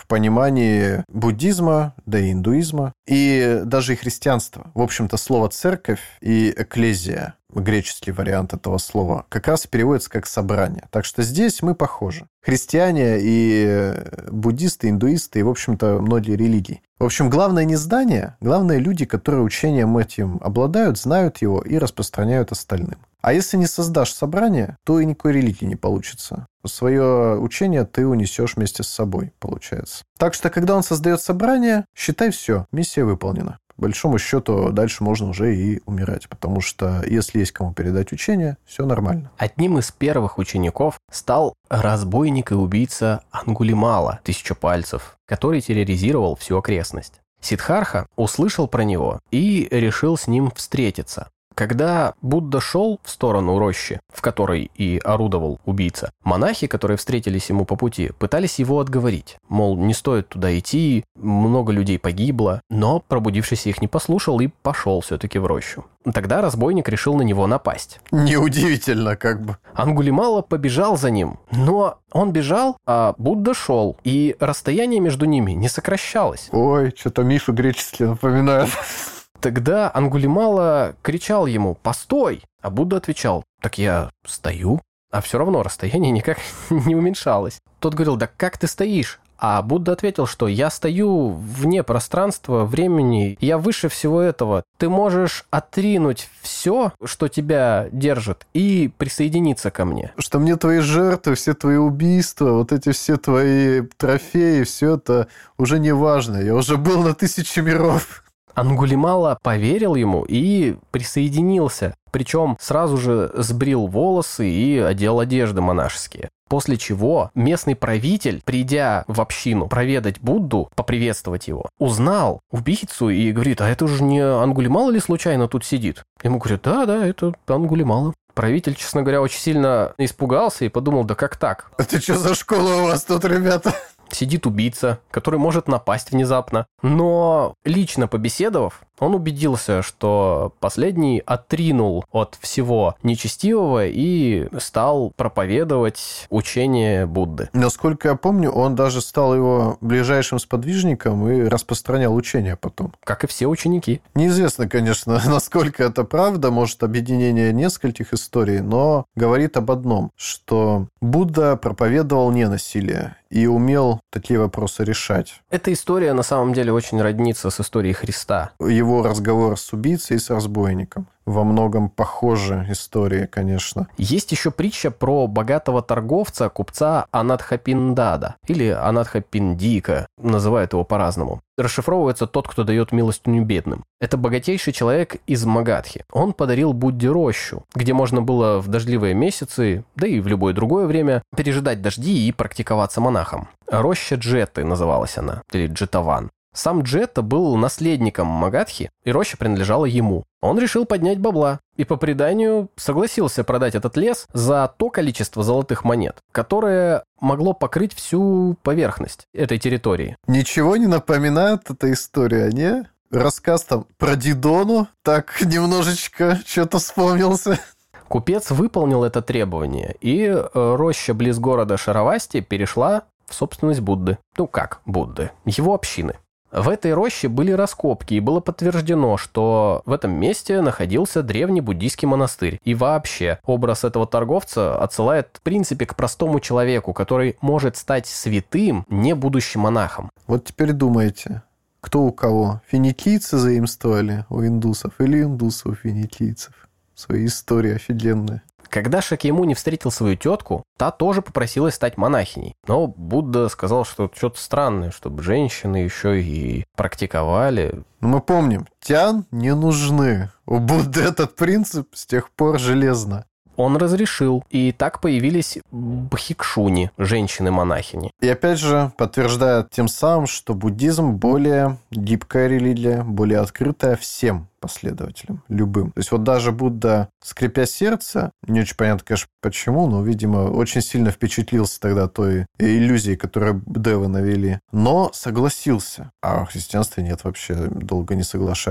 в понимании буддизма, да и индуизма, и даже и христианства. В общем-то, слово «церковь» и «экклезия», греческий вариант этого слова, как раз переводится как «собрание». Так что здесь мы похожи. Христиане и буддисты, индуисты и, в общем-то, многие религии. В общем, главное не здание, главное люди, которые учением этим обладают, знают его и распространяют остальным. А если не создашь собрание, то и никакой религии не получится. Свое учение ты унесешь вместе с собой, получается. Так что, когда он создает собрание, считай, все, миссия выполнена. По большому счету, дальше можно уже и умирать, потому что если есть кому передать учение, все нормально. Одним из первых учеников стал разбойник и убийца Ангулимала, 1000 пальцев, который терроризировал всю окрестность. Сиддхартха услышал про него и решил с ним встретиться. Когда Будда шел в сторону рощи, в которой и орудовал убийца, монахи, которые встретились ему по пути, пытались его отговорить. Мол, не стоит туда идти, много людей погибло, но пробудившийся их не послушал и пошел все-таки в рощу. Тогда разбойник решил на него напасть. Неудивительно, как бы. Ангулимала побежал за ним, но он бежал, а Будда шел, и расстояние между ними не сокращалось. Ой, что-то мифы греческие напоминают. Тогда Ангулимала кричал ему «Постой!», а Будда отвечал «Так я стою». А все равно расстояние никак не уменьшалось. Тот говорил «Да как ты стоишь?». А Будда ответил, что «Я стою вне пространства, времени, я выше всего этого. Ты можешь отринуть все, что тебя держит, и присоединиться ко мне». Что мне твои жертвы, все твои убийства, вот эти все твои трофеи, все это уже не важно. Я уже был на 1000 миров. Ангулимала поверил ему и присоединился, причем сразу же сбрил волосы и одел одежды монашеские. После чего местный правитель, придя в общину проведать Будду, поприветствовать его, узнал убийцу и говорит: а это же не Ангулимала ли случайно тут сидит? Ему говорят: да, это Ангулимала. Правитель, честно говоря, очень сильно испугался и подумал: да как так? Это что за школа у вас тут, ребята? Сидит убийца, который может напасть внезапно. Но лично побеседовав, он убедился, что последний отринул от всего нечестивого и стал проповедовать учение Будды. Насколько я помню, он даже стал его ближайшим сподвижником и распространял учение потом. Как и все ученики. Неизвестно, конечно, насколько это правда, может, объединение нескольких историй, но говорит об одном, что Будда проповедовал ненасилие и умел такие вопросы решать. Эта история на самом деле очень роднится с историей Христа. Его разговор с убийцей и с разбойником. Во многом похожи истории, конечно. Есть еще притча про богатого торговца, купца Анадхапиндада, или Анадхапиндика, называют его по-разному. Расшифровывается «тот, кто дает милостыню бедным». Это богатейший человек из Магадхи. Он подарил Будде рощу, где можно было в дождливые месяцы, да и в любое другое время, пережидать дожди и практиковаться монахом. Роща Джетты называлась она, или Джетаван. Сам Джетта был наследником Магадхи, и роща принадлежала ему. Он решил поднять бабла и, по преданию, согласился продать этот лес за то количество золотых монет, которое могло покрыть всю поверхность этой территории. Ничего не напоминает эта история, не? Рассказ там про Дидону так немножечко что-то вспомнился. Купец выполнил это требование, и роща близ города Шаравасти перешла в собственность Будды. Ну как Будды? Его общины. В этой роще были раскопки, и было подтверждено, что в этом месте находился древний буддийский монастырь. И вообще, образ этого торговца отсылает, в принципе, к простому человеку, который может стать святым, не будучи монахом. Вот теперь думайте, кто у кого? Финикийцы заимствовали у индусов или индусы у финикийцев? Свои истории офигенные. Когда Шакьямуни встретил свою тетку, та тоже попросилась стать монахиней. Но Будда сказал, что что-то странное, чтобы женщины еще и практиковали. Но мы помним, тян не нужны. У Будды этот принцип с тех пор железно. Он разрешил, и так появились бхикшуни, женщины-монахини. И опять же подтверждает тем самым, что буддизм более гибкая религия, более открытая всем последователям, любым. То есть вот даже Будда, скрипя сердце, не очень понятно, конечно, почему, но, видимо, очень сильно впечатлился тогда той иллюзией, которую девы навели, но согласился. А в христианстве нет, вообще долго не соглашались.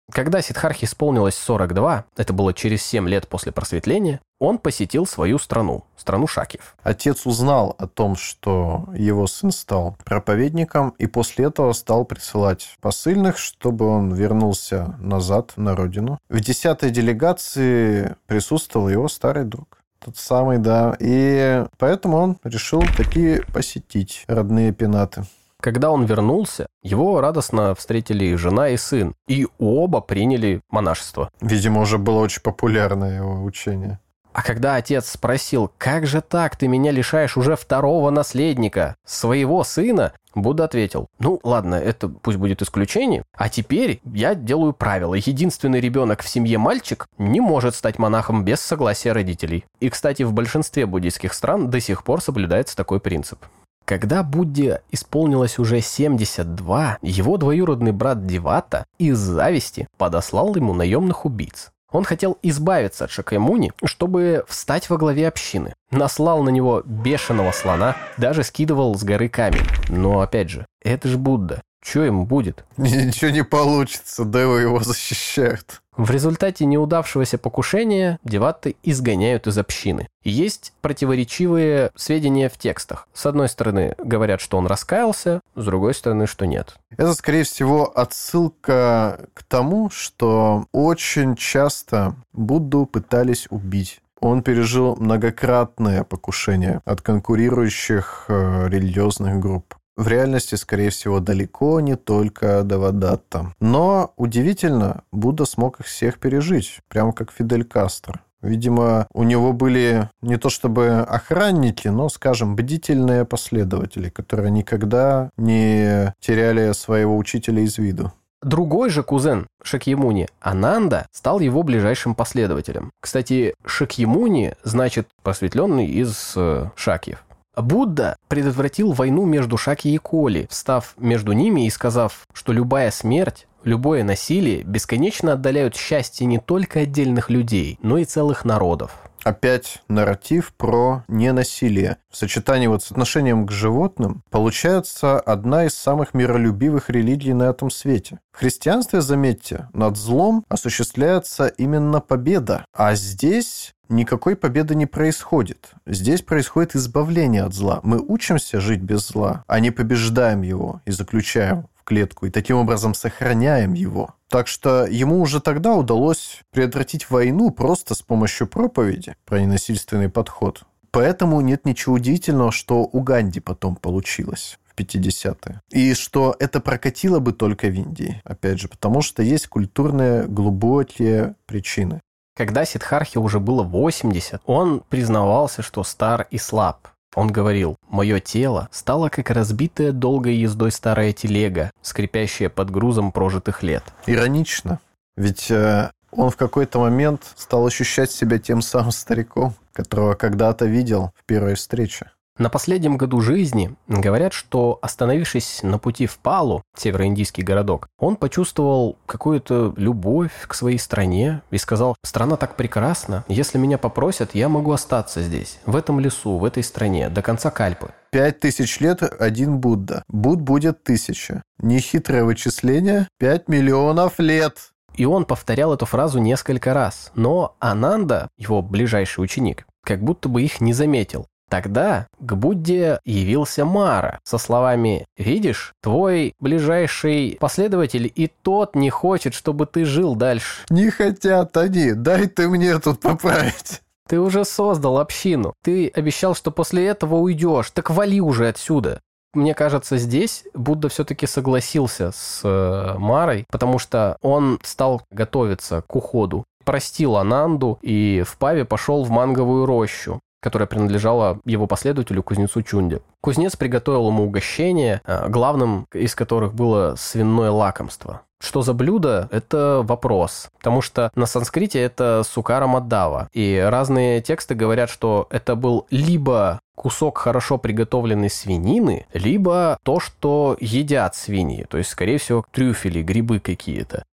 Когда Сиддхартхе исполнилось 42, это было через 7 лет после просветления, он посетил свою страну Шакьев. Отец узнал о том, что его сын стал проповедником, и после этого стал присылать посыльных, чтобы он вернулся назад на родину. В 10-й делегации присутствовал его старый друг. Тот самый, да. И поэтому он решил таки посетить родные пенаты. Когда он вернулся, его радостно встретили жена и сын, и оба приняли монашество. Видимо, уже было очень популярное его учение. А когда отец спросил, как же так, ты меня лишаешь уже второго наследника, своего сына, Будда ответил, ну ладно, это пусть будет исключение, а теперь я делаю правило. Единственный ребенок в семье мальчик не может стать монахом без согласия родителей. И, кстати, в большинстве буддийских стран до сих пор соблюдается такой принцип. Когда Будде исполнилось уже 72, его двоюродный брат Девата из зависти подослал ему наемных убийц. Он хотел избавиться от Шакьямуни, чтобы встать во главе общины. Наслал на него бешеного слона, даже скидывал с горы камень. Но опять же, это же Будда. Что ему будет? Ничего не получится, Девы его защищают. В результате неудавшегося покушения Деватты изгоняют из общины. И есть противоречивые сведения в текстах. С одной стороны, говорят, что он раскаялся, с другой стороны, что нет. Это, скорее всего, отсылка к тому, что очень часто Будду пытались убить. Он пережил многократное покушение от конкурирующих религиозных групп. В реальности, скорее всего, далеко не только Девадатта. Но удивительно, Будда смог их всех пережить, прямо как Фидель Кастро. Видимо, у него были не то чтобы охранники, но, скажем, бдительные последователи, которые никогда не теряли своего учителя из виду. Другой же кузен Шакьямуни, Ананда, стал его ближайшим последователем. Кстати, Шакьямуни значит просветленный из Шакьев. Будда предотвратил войну между Шакьей и Коли, встав между ними и сказав, что любая смерть, любое насилие бесконечно отдаляют счастье не только отдельных людей, но и целых народов. Опять нарратив про ненасилие. В сочетании с отношением к животным получается одна из самых миролюбивых религий на этом свете. В христианстве, заметьте, над злом осуществляется именно победа, а здесь никакой победы не происходит. Здесь происходит избавление от зла. Мы учимся жить без зла, а не побеждаем его и заключаем в клетку, и таким образом сохраняем его. Так что ему уже тогда удалось предотвратить войну просто с помощью проповеди про ненасильственный подход. Поэтому нет ничего удивительного, что у Ганди потом получилось в 50-е. И что это прокатило бы только в Индии. Опять же, потому что есть культурные глубокие причины. Когда Сиддхартхе уже было 80, он признавался, что стар и слаб. Он говорил, «Мое тело стало как разбитая долгой ездой старая телега, скрипящая под грузом прожитых лет». Иронично, ведь он в какой-то момент стал ощущать себя тем самым стариком, которого когда-то видел в первой встрече. На последнем году жизни говорят, что, остановившись на пути в Палу, североиндийский городок, он почувствовал какую-то любовь к своей стране и сказал, «Страна так прекрасна, если меня попросят, я могу остаться здесь, в этом лесу, в этой стране, до конца Кальпы». 5000 лет один Будда. Будд будет 1000. Нехитрое вычисление – 5 миллионов лет. И он повторял эту фразу несколько раз, но Ананда, его ближайший ученик, как будто бы их не заметил. Тогда к Будде явился Мара со словами «Видишь, твой ближайший последователь и тот не хочет, чтобы ты жил дальше». Не хотят они, дай ты мне тут поправить. Ты уже создал общину, ты обещал, что после этого уйдешь, так вали уже отсюда. Мне кажется, здесь Будда все-таки согласился с Марой, потому что он стал готовиться к уходу. Простил Ананду и в Паве пошел в манговую рощу, которая принадлежала его последователю, кузнецу Чунде. Кузнец приготовил ему угощение, главным из которых было свиное лакомство. Что за блюдо – это вопрос, потому что на санскрите это сукара маддава, и разные тексты говорят, что это был либо кусок хорошо приготовленной свинины, либо то, что едят свиньи, то есть, скорее всего, трюфели, грибы какие-то.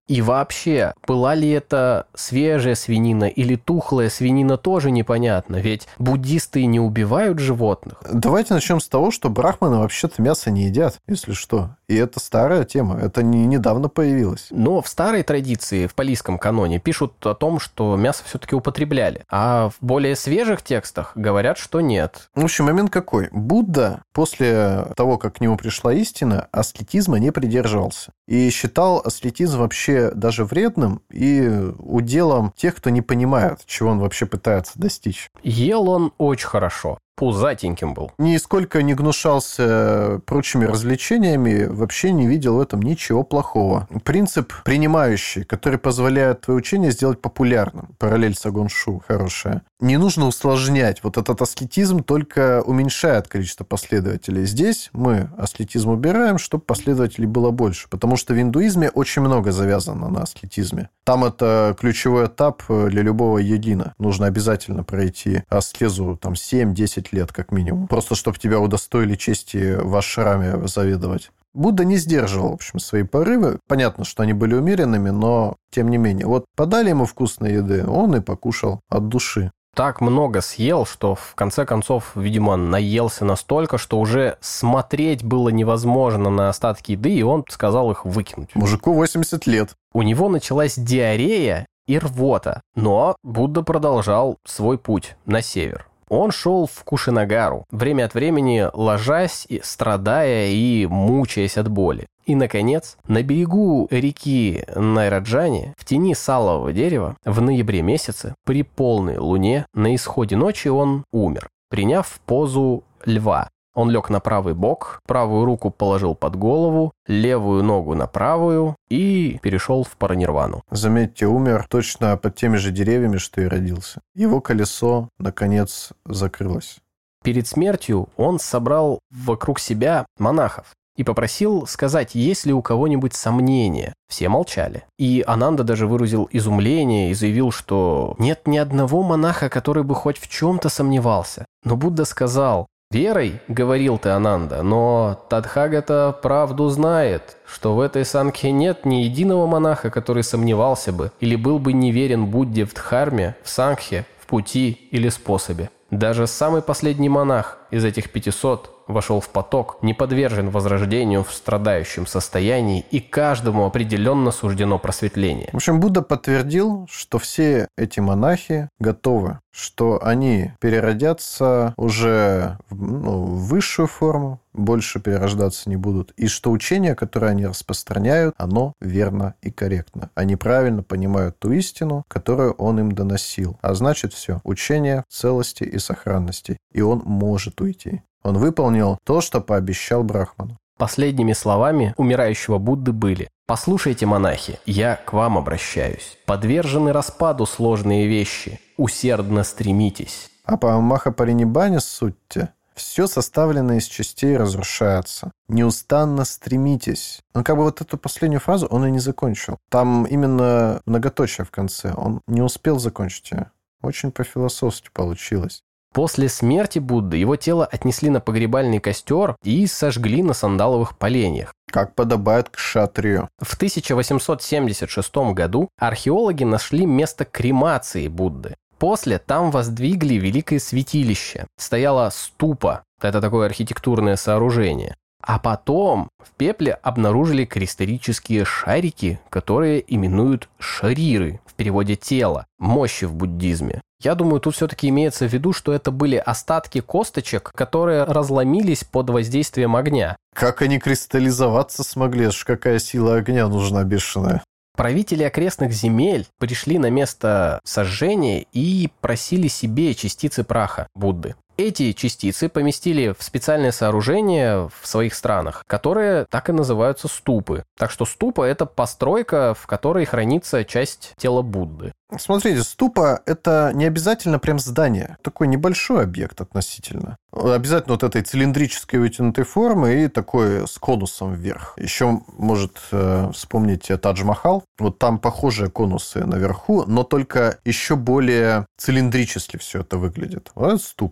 И вообще, была ли это свежая свинина или тухлая свинина, тоже непонятно, ведь буддисты не убивают животных. Давайте начнем с того, что брахманы вообще-то мясо не едят, если что. И это старая тема, это не недавно появилось. Но в старой традиции, в палийском каноне, пишут о том, что мясо все-таки употребляли. А в более свежих текстах говорят, что нет. В общем, момент какой? Будда после того, как к нему пришла истина, аскетизма не придерживался. И считал аскетизм вообще даже вредным и уделом тех, кто не понимает, чего он вообще пытается достичь. Ел он очень хорошо. Пузатеньким был. Нисколько не гнушался прочими развлечениями, вообще не видел в этом ничего плохого. Принцип принимающий, который позволяет твое учение сделать популярным. Параллель с Агоншу хорошая. Не нужно усложнять. Вот этот аскетизм только уменьшает количество последователей. Здесь мы аскетизм убираем, чтобы последователей было больше. Потому что в индуизме очень много завязано на аскетизме. Там это ключевой этап для любого йогина. Нужно обязательно пройти аскезу 7-10 лет как минимум. Просто чтобы тебя удостоили чести в ашраме заведовать. Будда не сдерживал, в общем, свои порывы. Понятно, что они были умеренными, но тем не менее. Вот подали ему вкусной еды, он и покушал от души. Так много съел, что в конце концов, видимо, наелся настолько, что уже смотреть было невозможно на остатки еды, и он сказал их выкинуть. Мужику 80 лет. У него началась диарея и рвота, но Будда продолжал свой путь на север. Он шел в Кушинагару, время от времени ложась, страдая и мучаясь от боли. И, наконец, на берегу реки Найраджани, в тени салового дерева, в ноябре месяце, при полной луне, на исходе ночи он умер, приняв позу льва. Он лег на правый бок, правую руку положил под голову, левую ногу на правую и перешел в паранирвану. Заметьте, умер точно под теми же деревьями, что и родился. Его колесо, наконец, закрылось. Перед смертью он собрал вокруг себя монахов и попросил сказать, есть ли у кого-нибудь сомнения. Все молчали. И Ананда даже выразил изумление и заявил, что нет ни одного монаха, который бы хоть в чем-то сомневался. Но Будда сказал: «Верой, — говорил ты, Ананда, — но Тадхагата правду знает, что в этой сангхе нет ни единого монаха, который сомневался бы или был бы неверен Будде в Дхарме, в сангхе, в пути или способе. Даже самый последний монах из этих 500 вошел в поток, не подвержен возрождению в страдающем состоянии, и каждому определенно суждено просветление». В общем, Будда подтвердил, что все эти монахи готовы, что они переродятся уже в высшую форму, больше перерождаться не будут, и что учение, которое они распространяют, оно верно и корректно. Они правильно понимают ту истину, которую он им доносил. А значит, все, учение целости и сохранности, и он может уйти. Он выполнил то, что пообещал Брахману. Последними словами умирающего Будды были: «Послушайте, монахи, я к вам обращаюсь. Подвержены распаду сложные вещи. Усердно стремитесь». А по Махапариниббане суть-те: все составленное из частей разрушается. Неустанно стремитесь. Но вот эту последнюю фразу он и не закончил. Там именно многоточие в конце. Он не успел закончить ее. Очень по-философски получилось. После смерти Будды его тело отнесли на погребальный костер и сожгли на сандаловых поленьях. Как подобает кшатрию. В 1876 году археологи нашли место кремации Будды. После там воздвигли великое святилище. Стояла ступа. Это такое архитектурное сооружение. А потом в пепле обнаружили кристаллические шарики, которые именуют шариры, в переводе «тело», мощи в буддизме. Я думаю, тут все-таки имеется в виду, что это были остатки косточек, которые разломились под воздействием огня. Как они кристаллизоваться смогли? Аж какая сила огня нужна бешеная. Правители окрестных земель пришли на место сожжения и просили себе частицы праха Будды. Эти частицы поместили в специальное сооружение в своих странах, которые так и называются ступы. Так что ступа – это постройка, в которой хранится часть тела Будды. Смотрите, ступа – это не обязательно прям здание. Такой небольшой объект относительно. Обязательно вот этой цилиндрической вытянутой формы и такой с конусом вверх. Еще, может, вспомните Тадж-Махал. Вот там похожие конусы наверху, но только еще более цилиндрически все это выглядит. Вот это ступа.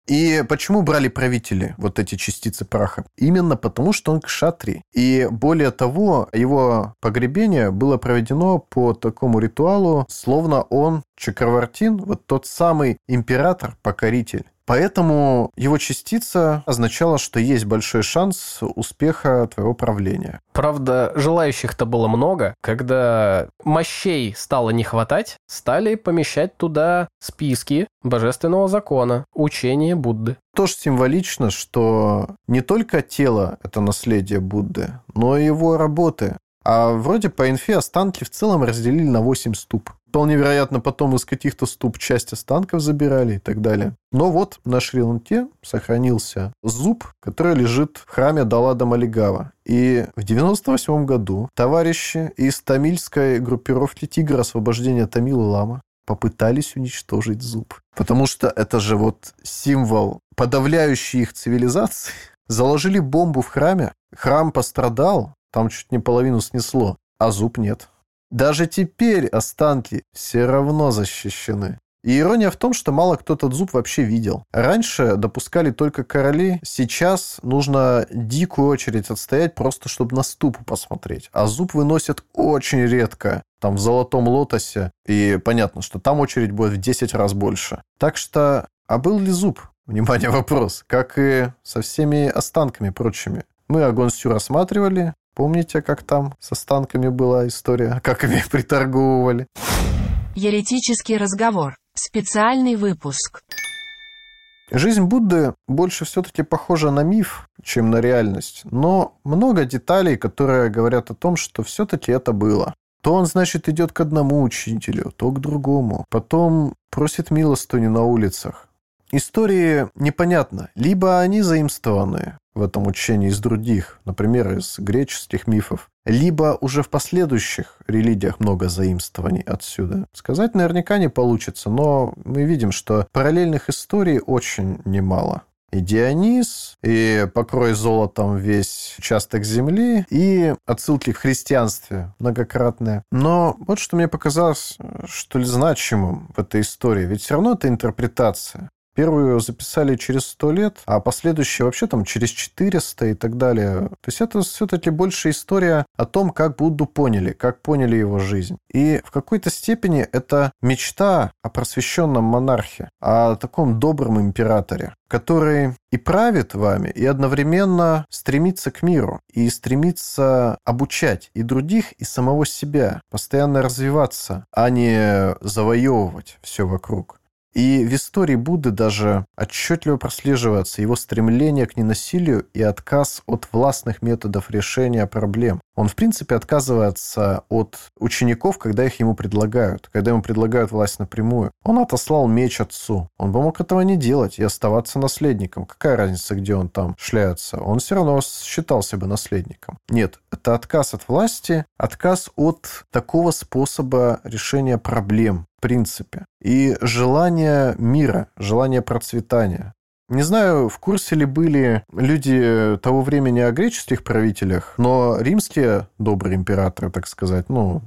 И почему брали правители вот эти частицы праха? Именно потому, что он кшатри. И более того, его погребение было проведено по такому ритуалу, словно он Чакравартин, вот тот самый император-покоритель. Поэтому его частица означала, что есть большой шанс успеха твоего правления. Правда, желающих-то было много. Когда мощей стало не хватать, стали помещать туда списки божественного закона, учения Будды. Тоже символично, что не только тело – это наследие Будды, но и его работы. А вроде по инфе останки в целом разделили на 8 ступ. Вполне вероятно, потом из каких-то ступ часть останков забирали и так далее. Но вот на Шри-Ланке сохранился зуб, который лежит в храме Далада Малигава. И в 1998 году товарищи из тамильской группировки «Тигр освобождения Тамилы Лама» попытались уничтожить зуб. Потому что это же вот символ подавляющей их цивилизации. Заложили бомбу в храме, храм пострадал, там чуть не половину снесло, а зуб нет. Даже теперь останки все равно защищены. И ирония в том, что мало кто этот зуб вообще видел. Раньше допускали только короли, сейчас нужно дикую очередь отстоять просто, чтобы на ступу посмотреть. А зуб выносят очень редко, там в Золотом Лотосе, и понятно, что там очередь будет в 10 раз больше. Так что, а был ли зуб? Внимание, вопрос. Как и со всеми останками прочими. Мы Агонсю рассматривали. Помните, как там с останками была история, как ими приторговывали? Еретический разговор. Специальный выпуск. Жизнь Будды больше все-таки похожа на миф, чем на реальность. Но много деталей, которые говорят о том, что все-таки это было. То он, значит, идет к одному учителю, то к другому. Потом просит милостыню на улицах. Истории непонятно. Либо они заимствованы в этом учении из других, например, из греческих мифов, либо уже в последующих религиях много заимствований отсюда. Сказать наверняка не получится, но мы видим, что параллельных историй очень немало. И Дионис, и покрой золотом весь участок земли, и отсылки в христианстве многократные. Но вот что мне показалось, что ли, значимым в этой истории. Ведь все равно это интерпретация. Первую записали через 100 лет, а последующие вообще там через 400 и так далее. То есть это все-таки больше история о том, как Будду поняли, как поняли его жизнь. И в какой-то степени это мечта о просвещенном монархе, о таком добром императоре, который и правит вами, и одновременно стремится к миру, и стремится обучать и других, и самого себя, постоянно развиваться, а не завоевывать все вокруг. И в истории Будды даже отчетливо прослеживается его стремление к ненасилию и отказ от властных методов решения проблем. Он, в принципе, отказывается от учеников, когда их ему предлагают, когда ему предлагают власть напрямую. Он отослал меч отцу. Он бы мог этого не делать и оставаться наследником. Какая разница, где он там шляется? Он все равно считался бы наследником. Нет, это отказ от власти, отказ от такого способа решения проблем. В принципе. И желание мира, желание процветания. Не знаю, в курсе ли были люди того времени о греческих правителях, но римские добрые императоры, так сказать,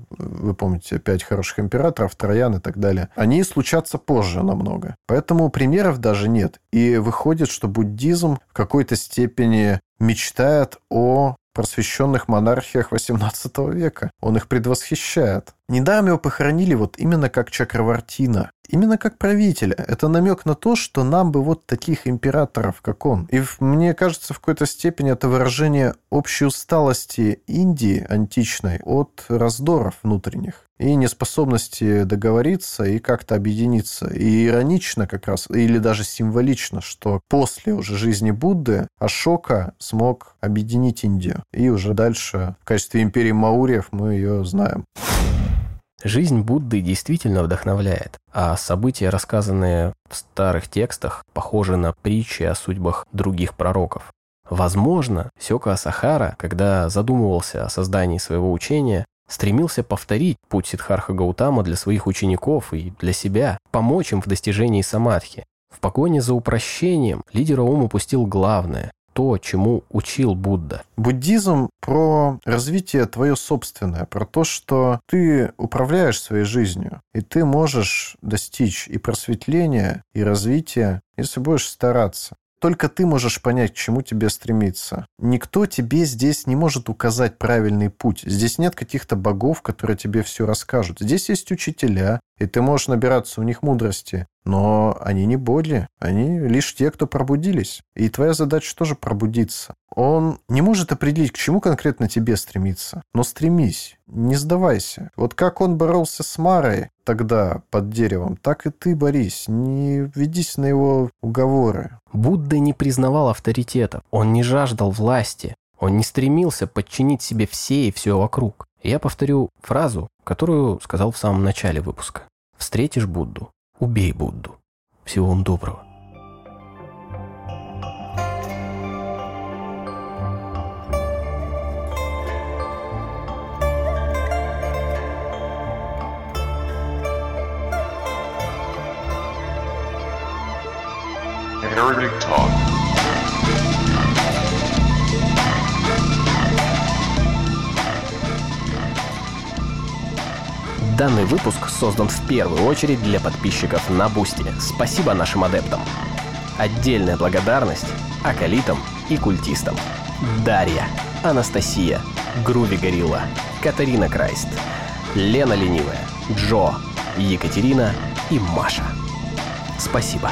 вы помните, 5 хороших императоров, Троян и так далее, они случатся позже намного. Поэтому примеров даже нет. И выходит, что буддизм в какой-то степени мечтает о просвещенных монархиях XVIII века. Он их предвосхищает. Недаром его похоронили вот именно как Чакравартина, именно как правителя. Это намек на то, что нам бы вот таких императоров, как он. И мне кажется, в какой-то степени это выражение общей усталости Индии античной от раздоров внутренних и неспособности договориться и как-то объединиться. И иронично как раз, или даже символично, что после уже жизни Будды Ашока смог объединить Индию. И уже дальше в качестве империи Маурьев мы ее знаем. Жизнь Будды действительно вдохновляет, а события, рассказанные в старых текстах, похожи на притчи о судьбах других пророков. Возможно, Сёка Асахара, когда задумывался о создании своего учения, стремился повторить путь Сиддхартха Гаутама для своих учеников и для себя, помочь им в достижении самадхи. В погоне за упрощением лидер ум упустил главное – то, чему учил Будда. Буддизм про развитие твое собственное, про то, что ты управляешь своей жизнью, и ты можешь достичь и просветления, и развития если будешь стараться. Только ты можешь понять, к чему тебе стремиться. Никто тебе здесь не может указать правильный путь. Здесь нет каких-то богов, которые тебе все расскажут. Здесь есть учителя, и ты можешь набираться у них мудрости. Но они не боги, они лишь те, кто пробудились. И твоя задача тоже пробудиться. Он не может определить, к чему конкретно тебе стремиться. Но стремись, не сдавайся. Вот как он боролся с Марой тогда под деревом, так и ты борись. Не ведись на его уговоры. Будда не признавал авторитетов, он не жаждал власти, он не стремился подчинить себе все и все вокруг. Я повторю фразу, которую сказал в самом начале выпуска. Встретишь Будду, убей Будду. Всего вам доброго. Heretic Talk. Данный выпуск создан в первую очередь для подписчиков на Бусти. Спасибо нашим адептам. Отдельная благодарность акалитам и культистам. Дарья, Анастасия, Груви Горилла, Катарина Крайст, Лена Ленивая, Джо, Екатерина и Маша. Спасибо.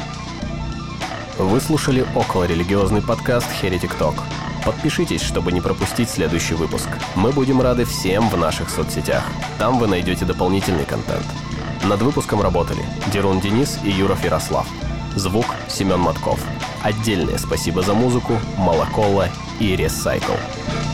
Вы слушали околорелигиозный подкаст Heretic Talk. Подпишитесь, чтобы не пропустить следующий выпуск. Мы будем рады всем в наших соцсетях. Там вы найдете дополнительный контент. Над выпуском работали Дерун Денис и Юров Ярослав. Звук Семен Матков. Отдельное спасибо за музыку Малакола и Recycle.